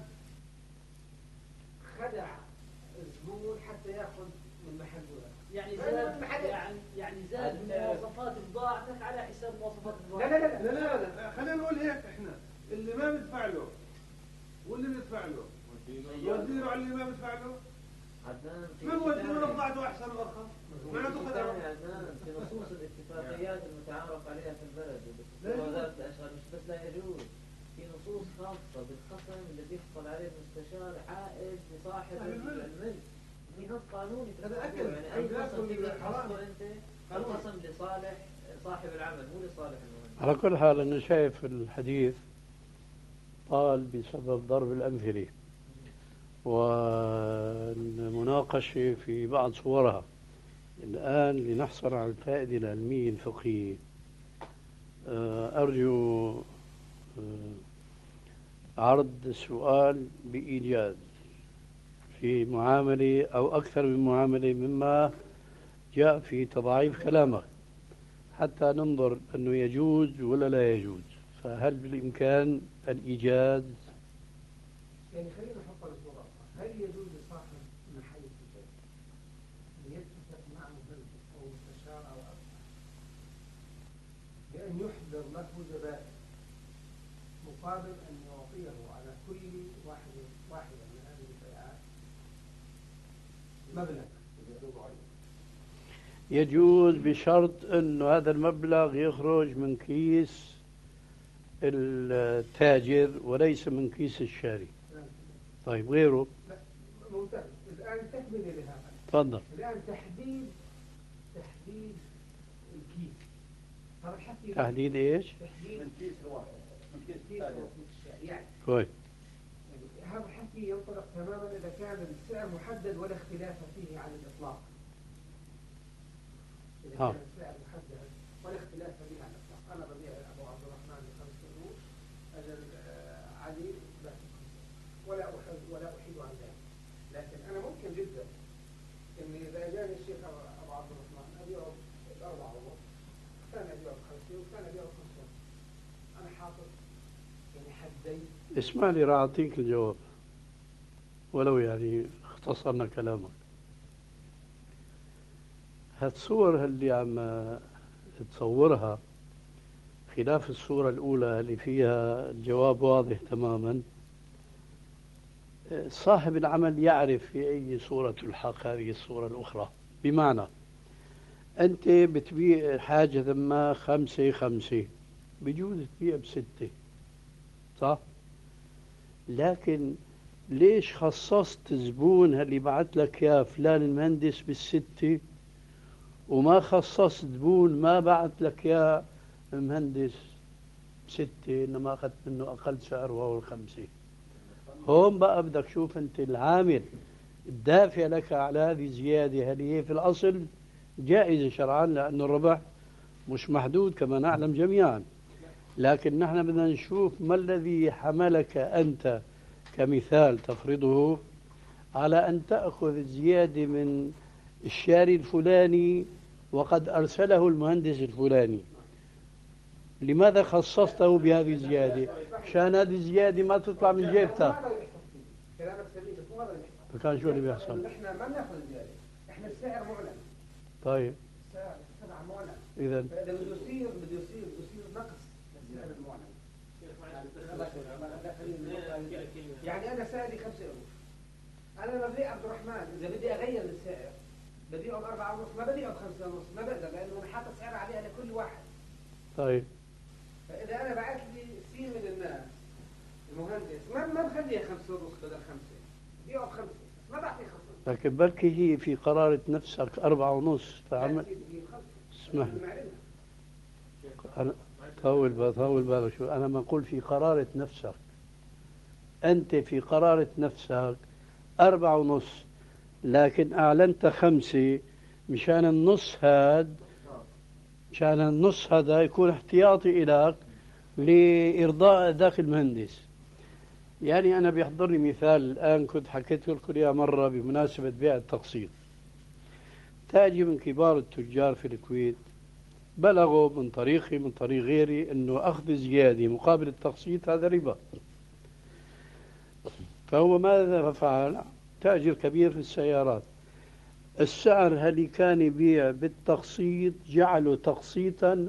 خدع الزبون حتى ياخذ من محله. يعني زاد مواصفات بضاعتك على حساب مواصفات البضاعة. لا خلينا نقول هيك، احنا اللي ما بيدفع له واللي بيدفع له يوديله على اللي ما بيدفع له. عدنان من وديله بضاعته احسن وارخص معناته خدع. عدنان في نصوص الاتفاقيات المتعارف عليها في البلد ووزارة الاشغال مش بس لا يجوز، في نصوص خاصة بالخصم اللي بيحصل عليه المستشار عائد لصاحب الملك. في نص قانوني في الموضوع، يعني اي خصم تقدر تحصله انت الخصم لصالح صاحب العمل مو لصالح المهندس. على كل حال أنا شايف الحديث طال بسبب ضرب الأمثلة والمناقشة في بعض صورها. الآن لنحصل على الفائدة العلمية الفقهية أرجو عرض السؤال بإيجاز في معاملة أو أكثر من معاملة مما جاء في تضعيف كلامك حتى ننظر أنه يجوز ولا لا يجوز. فهل بالإمكان الإيجاز؟ يعني خلينا نحط الصورة، هل يجوز لصاحب محل التجارة أن يتفق مع مهندس أو مستشار أو أكثر بأن أن يحضر له زبائن مقابل أن يعطيه على كل واحدة من هذه البيعات مبلغ. يجوز بشرط أنه هذا المبلغ يخرج من كيس التاجر وليس من كيس الشاري. طيب غيره؟ لا ممتاز. الآن تكمل لهذا. تفضل. الآن تحديد الكيس. هذا الحكي تحديد ايش؟ تحديد من كيس واحد من كيس التاجر. يعني كويس. هذا الحكي ينطبق تماما إذا كان السعر محدد ولا اختلاف فيه عن الإطلاق. إذا كان السعر محدد ولا اختلاف فيه عن الإطلاق. أنا ببيع أبو عبد الرحمن ب5 قروش، أجل علي ب 5 ولا أحيد عن ذلك. لكن أنا ممكن جدا إني إذا جاني الشيخ أبو عبد الرحمن أبيعه ب4.5، ثاني أبيعه ب5 وثاني أبيعه ب5. أنا حاطط يعني حدين. اسمع لي راح أعطيك الجواب ولو يعني اختصرنا كلامك. هالصور اللي عم تصورها خلاف الصورة الأولى اللي فيها الجواب واضح تماما، صاحب العمل يعرف في أي صورة تلحق هذه الصورة الأخرى. بمعنى أنت بتبيع حاجة ما 5 بجوز تبيع ب6، صح؟ لكن ليش خصصت زبون اللي بعت لك يا فلان المهندس ب6 وما خصصت زبون ما بعت لك يا مهندس ب6 إنما أخذت منه أقل سعر وهو 5؟ هون بقى بدك شوف أنت العامل الدافع لك على هذه الزيادة، هل هي في الأصل جائزة شرعا لأن الربح مش محدود كما نعلم جميعا، لكن نحن بدنا نشوف ما الذي حملك أنت كمثال تفرضه على أن تأخذ الزيادة من الشاري الفلاني وقد أرسله المهندس الفلاني. لماذا خصصته بهذه الزيادة؟ عشان هذه الزيادة ما تطلع من جيبتك. كلامك سليم بس مو هذا اللي بيحصل. فكان شو اللي بيحصل؟ نحن ما بناخذ زيادة، احنا السعر معلن. طيب السعر معلن. إذا فإذا بده يصير نقص للسعر المعلن. يعني أنا سعري 5 قروش. أنا لما بدي عبد الرحمن إذا بدي أغير السعر بديعه ب4.5 ما بديعه ب5.5 ما بقدر لأنه أنا حاطط سعر عليها لكل واحد. طيب فإذا أنا بعت لي سين من الناس المهندس ما بخليها 5 ونص بدل 5، بديعه ب5 ما بعطيه 5. لكن بركي هي في قرارة نفسك 4.5 فعمل. اسمح لي أنا طول بالك شو أنا ما أقول في قرارة نفسك، أنت في قرارة نفسك 4.5 لكن أعلنت 5 مشان النص هذا يكون احتياطي إليك لإرضاء ذاك المهندس. يعني أنا بيحضرني مثال الآن كنت حكيت لكم إياه مرة بمناسبة بيع التقسيط. تاجي من كبار التجار في الكويت بلغوا من طريقي من طريق غيري أنه أخذ زيادة مقابل التقسيط هذا ربا. فهو ماذا فعل؟ تاجر كبير في السيارات، السعر اللي كان يبيع بالتقسيط جعله تقسيطا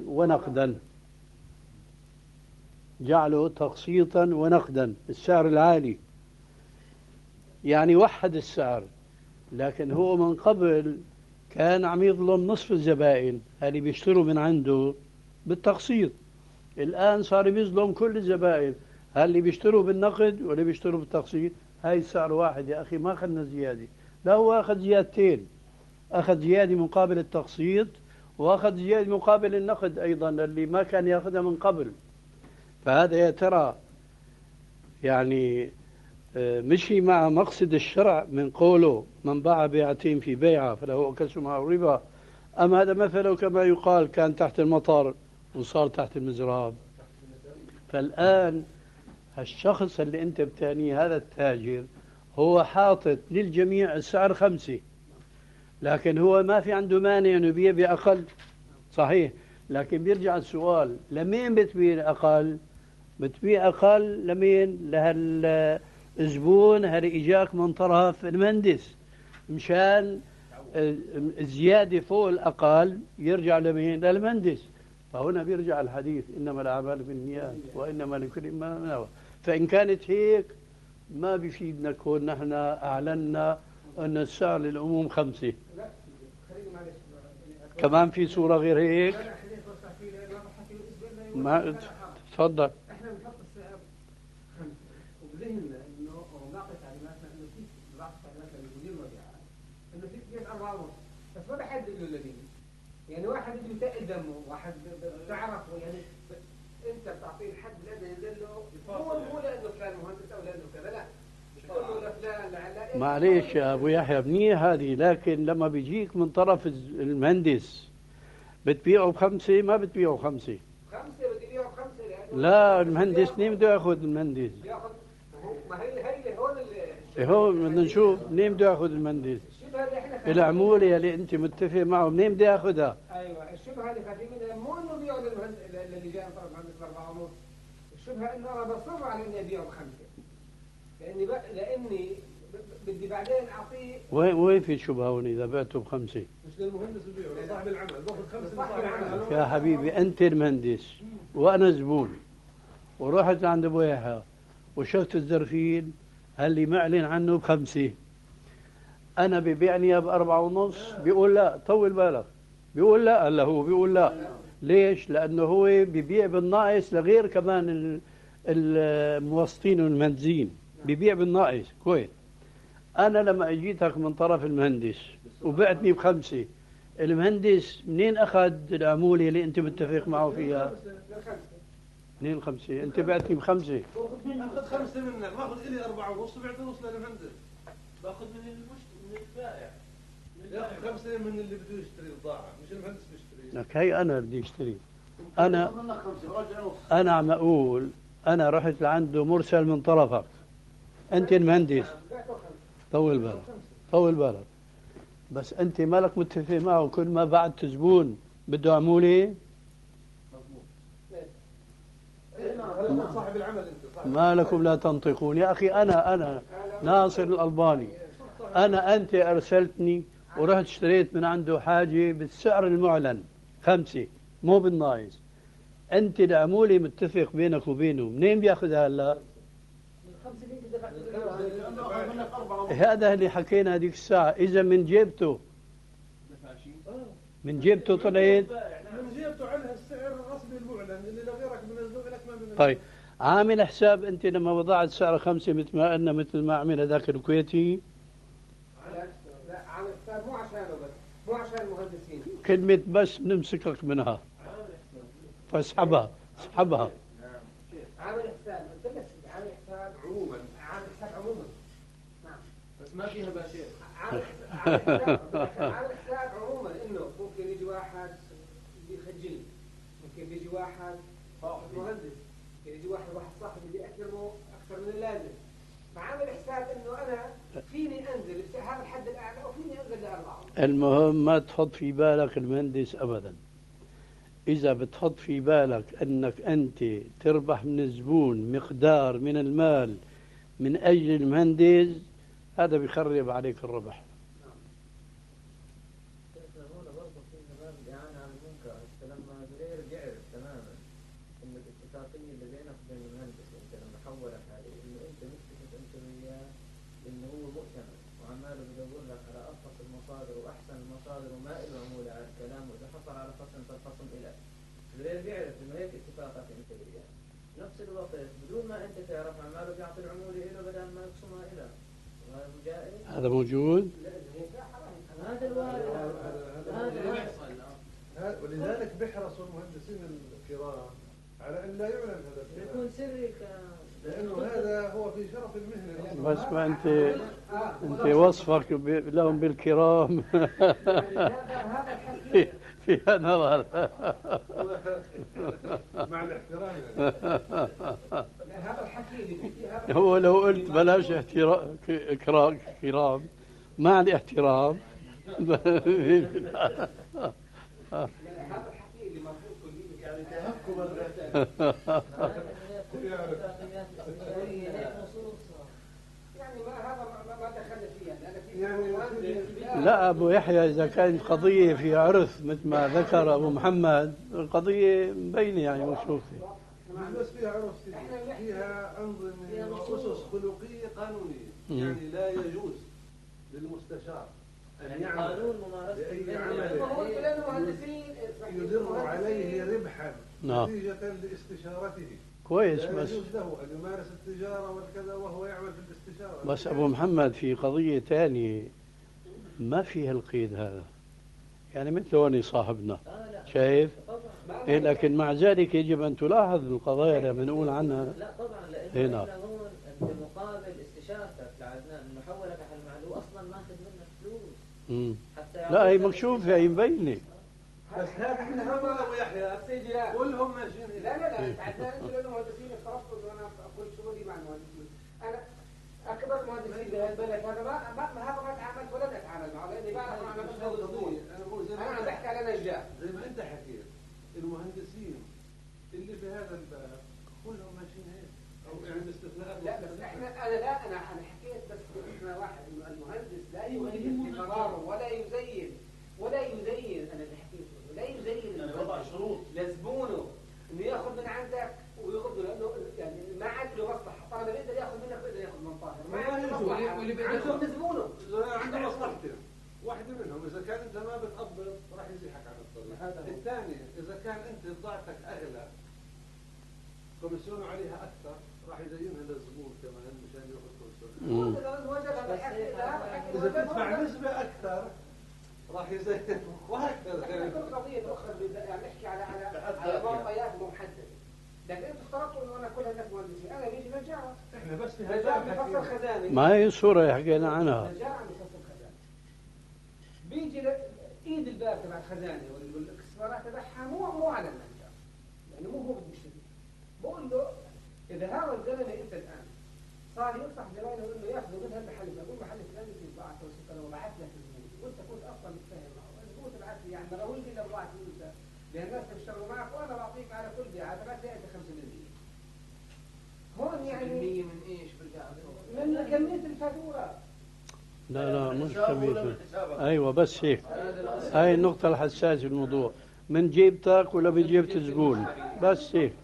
ونقدا، السعر العالي يعني وحد السعر. لكن هو من قبل كان عم يظلم نصف الزبائن اللي بيشتروا من عنده بالتقسيط، الآن صار بيظلم كل الزبائن اللي بيشتروا بالنقد واللي بيشتروا بالتقسيط. هاي السعر واحد يا أخي، ما أخذنا زيادة، لا هو أخذ زيادتين، أخذ زيادة مقابل التقسيط وأخذ زيادة مقابل النقد أيضا اللي ما كان يأخذها من قبل. فهذا يا ترى يعني مشي مع مقصد الشرع من قوله من باع بيعتين في بيعة فله كسمها الربا، أم هذا مثله كما يقال كان تحت المطر وصار تحت المزراب؟ فالآن هالشخص اللي أنت بتعنيه هذا التاجر هو حاطط للجميع السعر 5، لكن هو ما في عنده مانع أنه يبيع بأقل، صحيح، لكن بيرجع السؤال لمين بتبيع أقل؟ بتبيع أقل لمين؟ لهالزبون اللي إجاك من طرف المهندس، مشان الزيادة فوق الأقل يرجع لمين؟ للمهندس. فهنا بيرجع الحديث إنما الأعمال بالنيات وإنما لكل ما نوى. فإن كانت هيك ما بيفيدنا كون نحن أعلنا أن السعر للعموم 5. لا خليني معلش كمان في صورة غير هيك؟ انا خليني اتوسع فيه لانه هذا حكي بالنسبه لنا ما تفضل. احنا بنحط السعر 5 وبذهننا انه وناقص تعليماتنا انه في بعض تعليماتنا لمدير المبيعات انه في بيت 4 ونص بس ما بحدد له الذين يعني واحد بده يتقل دمه واحد بتعرف يعني انت بتعطيه الحد الادنى ينزل له مو لانه فلان مهندس او لانه كذا لا بتقول له لفلان لعلان معليش يا أبو يحيى منيح هذه، لكن لما بيجيك من طرف المهندس بتبيعه ب5 ما بتبيعه 5. 5 بدي يبيعه ب5 لا المهندس منين بده ياخذ المهندس؟ ياخذ ما هي هون اللي هو بدنا نشوف منين بده ياخذ المهندس. الشبهه اللي احنا العمولة اللي انت متفق معه منين بده ياخذها؟ ايوه الشبهه اللي خايفين منها مو انه بيعوا اللي جاي من طرف المهندس ب4 ونص، الشبهه انه انا بصر على اني ابيعه ب5 لاني بدي بعدين اعطيه. وين في شبهه هون اذا بعته ب5؟ مش للمهندس ببيعه لصاحب العمل باخذ 5 صاحب العمل. يا حبيبي انت المهندس وانا زبون ورحت عند ابو يحيى وشفت الزرفيل اللي معلن عنه ب5، انا ببيعني ب4.5 بيقول لا طول بالك، بيقول لا هلا هو بيقول لا. ليش؟ لانه هو ببيع بالناقص لغير كمان الموسطين والمهندسين، ببيع بالناقص. كويس. انا لما اجيتك من طرف المهندس وبعتني ب5، المهندس منين اخذ العموله اللي انت متفق معه فيها؟ منين 5؟ انت بعتني ب5. اخذ 5 منك باخذ الي 4 ونص وبعطي نص للمهندس. باخذ من البائع ياخذ 5 من اللي بده يشتري البضاعه مش المهندس بيشتري. لك هي انا بدي اشتري. انا عم اقول انا رحت لعنده مرسل من طرفك، انت المهندس. طول بالك طول بالك، بس انت مالك متفق معه كل ما بعت زبون بده عموله؟ صاحب العمل انت صاحب ما لكم لا تنطقون يا اخي. انا ناصر الألباني، انت ارسلتني ورحت اشتريت من عنده حاجه بالسعر المعلن 5 مو بالناقص. انت العموله متفق بينك وبينه، منين بياخذها هلا؟ هذا اللي حكينا هذيك الساعه. اذا من جيبته طلعت من جيبته عليها السعر الرسمي المعلن اللي لو غيرك بنزلوه لك ما بنزلوه. طيب عامل حساب انت لما وضعت سعر 5 مثل ما قلنا مثل ما عمل هذاك الكويتي؟ لا عامل حساب مو عشانه بس مو عشان المهندسين. كلمة بس نمسكك منها فاسحبها اسحبها. عامل حساب قلت لك عامل حساب عموما عامل حساب عموما. نعم بس ما فيها باشير. عامل حساب عموما انه ممكن يجي واحد بيخجل، ممكن بيجي واحد مهندس، ممكن يجي واحد صاحبي اللي احترمه اكثر من اللازم. فعامل حساب انه انا فيني انزل هذا الحد الاعلى وفيني انزل ل4. المهم ما تحط في بالك المهندس ابدا. اذا بتحط في بالك انك انت تربح من الزبون مقدار من المال من اجل المهندس، هذا بيخرب عليك الربح. هنا برضه في باب الإعانة عن المنكر. لما زرير يعرف تماما إن الاتفاقية اللي بينك وبين المهندس أنت لما حولك عليه إنه أنت متفق أنت وياه إنه هو مؤتمن وعماله بدور لك على أرخص المصادر وأحسن المصادر وما له عمولة على الكلام، وإذا حصل على خصم فالخصم إلك. زرير بيعرف إنه هيك اتفاقك أنت وياه. نفس الوقت بدون ما أنت تعرف عماله بيعطي العمولة له بدل ما يقسمها إلك. وهذا جائز؟ هذا موجود؟ هذا الوارد. ولذلك بيحرصوا المهندسين الكرام على ان لا يعلن هذا يكون سري لانه هذا هو في شرف المهنه. بس ما انت وصفك لهم بالكرام فيها نظر. مع الاحترام هذا الحكي هو لو قلت بلاش كرام مع الاحترام هذا الحكي اللي المفروض كل يعني يعني ما هذا ما دخلنا فيها لان في لا ابو يحيى يحيى إذا كانت قضية في عرف مثل ما ذكر أبو محمد، القضية مبينة يعني مشروفة. مش بس فيها عرف سيدي، فيها أنظمة وأسس خلقية قانونية. يعني لا يجوز للمستشار أن يعمل قانون ممارسة بأي عمل يدر عليه ربحا نعم. نتيجة لاستشارته. كويس. لا بس يجوز له أن يمارس التجارة والكذا وهو يعمل في الاستشارة. بس أبو محمد في قضية ثانية ما فيها القيد هذا، يعني مثل هوني صاحبنا شايف؟ إيه، لكن مع ذلك يجب أن تلاحظ القضايا اللي بنقول عنها. لا طبعا، هنا. لأنه إحنا هون بمقابل استشارتك لعدنان محولك على المعلوم أصلا ماخذ منك فلوس. حتى لا هي مكشوفة، هي مبينة. بس هذا احنا هم ابو يحيى سيدي لا كلهم ماشيين هيك. لا انت انتوا لانه مهندسين افترضتوا انه انا اقول شغلي مع المهندسين. انا اكبر مهندسين بهالبلد هذا ما تعاملت ولا اتعامل معه لاني بعرف انا مش موجود. انا عم بحكي على نجاح. زي ما انت حكيت المهندسين اللي في هذا الباب كلهم ماشيين هيك او يعني باستثناء. لا بس انا حكيت بس احنا واحد انه المهندس لا يهندس بقراره ولا يزين انا اللي حكيته لا يزين وضع شروط لزبونه انه ياخذ من عندك وياخذ لانه يعني ما عاد له مصلحه. طالما بيقدر ياخذ منك بيقدر ياخذ من طاهر ما عنده مصلحه عندهم زبونه عنده مصلحتين. واحدة منهم إذا كان أنت ما بتقبض راح يزيحك عن الطريق. الثانية إذا كان أنت بضاعتك أغلى كوميسيونه عليها أكثر راح يزينها للزبون كمان مشان ياخذ كوميسيون. إذا تدفع نسبة أكثر راح يزين وهكذا. قضية أخرى يعني نحكي على معطيات محددة. لكن أنتم افترضتوا إنه أنا كل الناس مهندسين، أنا بيجي نجار. إحنا بس في نجار بفصل خزاني. ما هي الصورة حكينا عنها. نجار عم بفصل خزاني. بيجي إيد الباب تبع الخزانة والإكسسوارات تبعها مو على النجار. يعني مو هو بده يشتري. بقول له إذا هذا الزلمة أنت الآن صار ينصح زمايله إنه ياخذوا من هالمحل، يقول محل فلاني في بضاعة وسكر وبعث لك الزبون، وأنت كنت أصلا متفاهم معه، الزبون تبعث لي يعني ما بقولش إلا بضاعة أنت، لأن الناس بيشتغلوا معك وأنا بعطيك على كل بيعة تبعث لي أنت 5%. هون يعني من ايش برجع من كمية الفاتورة. لا مش كمية. أيوة بس هيك، هاي النقطة الحساسة في الموضوع، من جيبتك ولا بجيبة الزبون، بس هيك.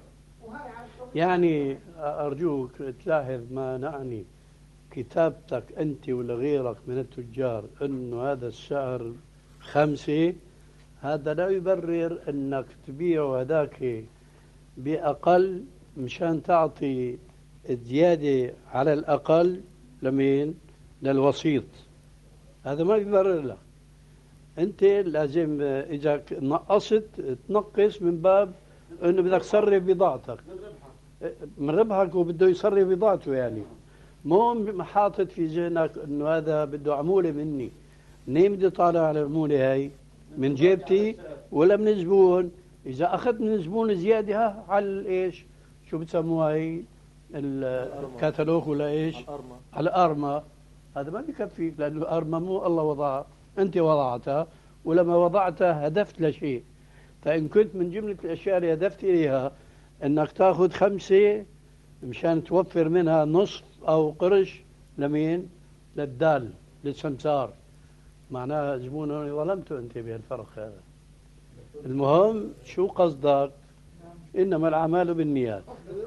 يعني أرجوك تلاحظ ما نعني كتابتك أنت ولا غيرك من التجار أنه هذا السعر 5، هذا لا يبرر أنك تبيعه هذاك بأقل مشان تعطي زيادة على الأقل لمين؟ للوسيط. هذا ما يبرر لك. أنت لازم إذا نقصت تنقص من باب أنه بدك تصرف بضاعتك من ربحك وبده يصرف بضاعته، يعني مو حاطط في ذهنك انه هذا بده عموله مني. منين بدي طالع على العموله هاي؟ من جيبتي ولا من الزبون؟ اذا اخذت من الزبون زياده على ايش؟ شو بتسموها هي؟ الكتالوج ولا ايش؟ على الارمه. هذا ما بكفيك، لانه الارمه مو الله وضعها، انت وضعتها، ولما وضعتها هدفت لشيء. فان كنت من جمله الاشياء اللي هدفت اليها انك تاخذ 5 مشان توفر منها نصف او قرش لمين؟ للدال للسمسار، معناها زبون ظلمته انت بهالفرق هذا. المهم شو قصدك؟ انما الاعمال بالنيات.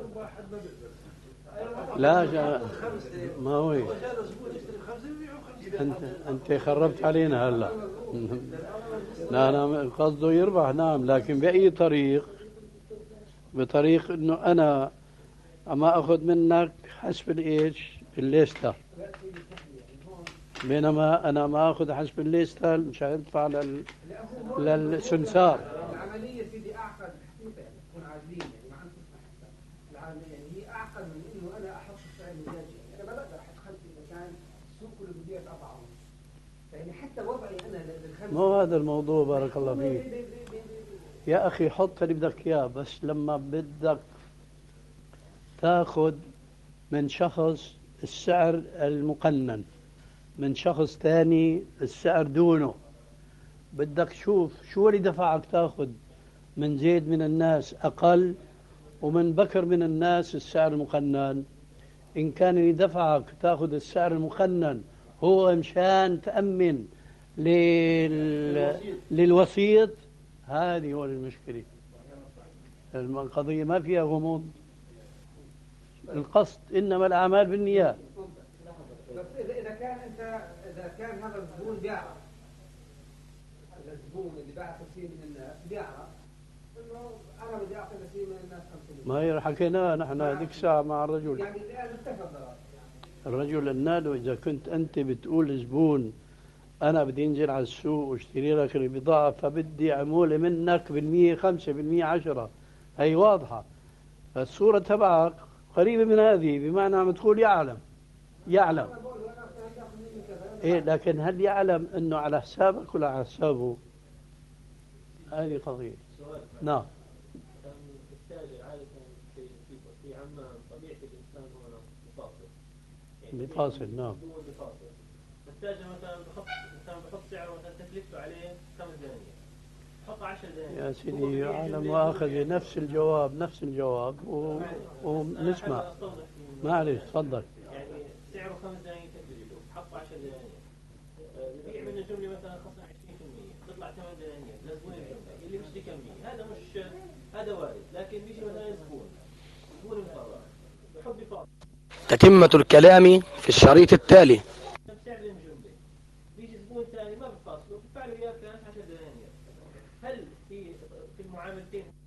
لا ما هو انت خربت علينا هلا. لا انا قصده يربح، نعم، لكن باي طريق؟ بطريق انه انا اما اخذ منك حسب الايش؟ الليسته، بينما انا ما اخذ حسب الليسته مشان ادفع للسمسار. العمليه سيدي اعقد حقيقه يعني تكون عادلين، يعني ما عم تسمح العمليه يعني هي اعقد من انه انا احط السعر مزاجي. يعني انا ما بقدر احط 5 اذا كان السوق كله بده 4 ونص. يعني حتى وضعي انا للخمسه مو هذا الموضوع، بارك الله فيك يا أخي. حط اللي بدك إياه، بس لما بدك تاخذ من شخص السعر المقنن من شخص ثاني السعر دونه، بدك شوف شو اللي دفعك تاخذ من زيد من الناس أقل ومن بكر من الناس السعر المقنن. إن كان اللي دفعك تاخذ السعر المقنن هو مشان تأمن للوسيط، هذه هو المشكلة. القضية ما فيها غموض، القصد إنما الأعمال بالنيات. بس إذا كان هذا الزبون بيعرف، الزبون اللي باع كثير من الناس بيعرف إنه أنا بدي أعطي كثير من الناس 500. ما هي حكيناها نحن هذيك الساعة مع الرجل. يعني اتفق ضرر. الرجل قلنا له إذا كنت أنت بتقول زبون أنا بدي أنزل على السوق واشتري لك البضاعة فبدي عمولة منك بالمية 5% 10، هي واضحة. فالصورة تبعك قريبة من هذه، بمعنى عم تقول يعلم إيه، لكن هل يعلم أنه على حسابك ولا على حسابه؟ هذه قضية. نعم. التاجر عادة في عمان طبيعة الإنسان هو مفاصل. بفاصل. نعم. التاجر مثلا بحط سعره مثلا تكلفته عليه 5 دنانير، حط 10 دنانير. يا سيدي عالم واخذ نفس الجواب ونسمع. معلش تفضل. يعني سعره 5 دنانير تكلفته، حط 10 دنانير، ببيع من الجملة مثلا خصم 20%، تطلع 8 دنانير لزبون الجملة اللي مش كمية. هذا وارد، لكن بيجي مثلا زبون مقرر بحب يفاضل. تتمة الكلام في الشريط التالي. سعر الجملة بيجي زبون ثاني ما بفاصله، بيدفع له اياه كاش 10 دنانير. هل في المعاملتين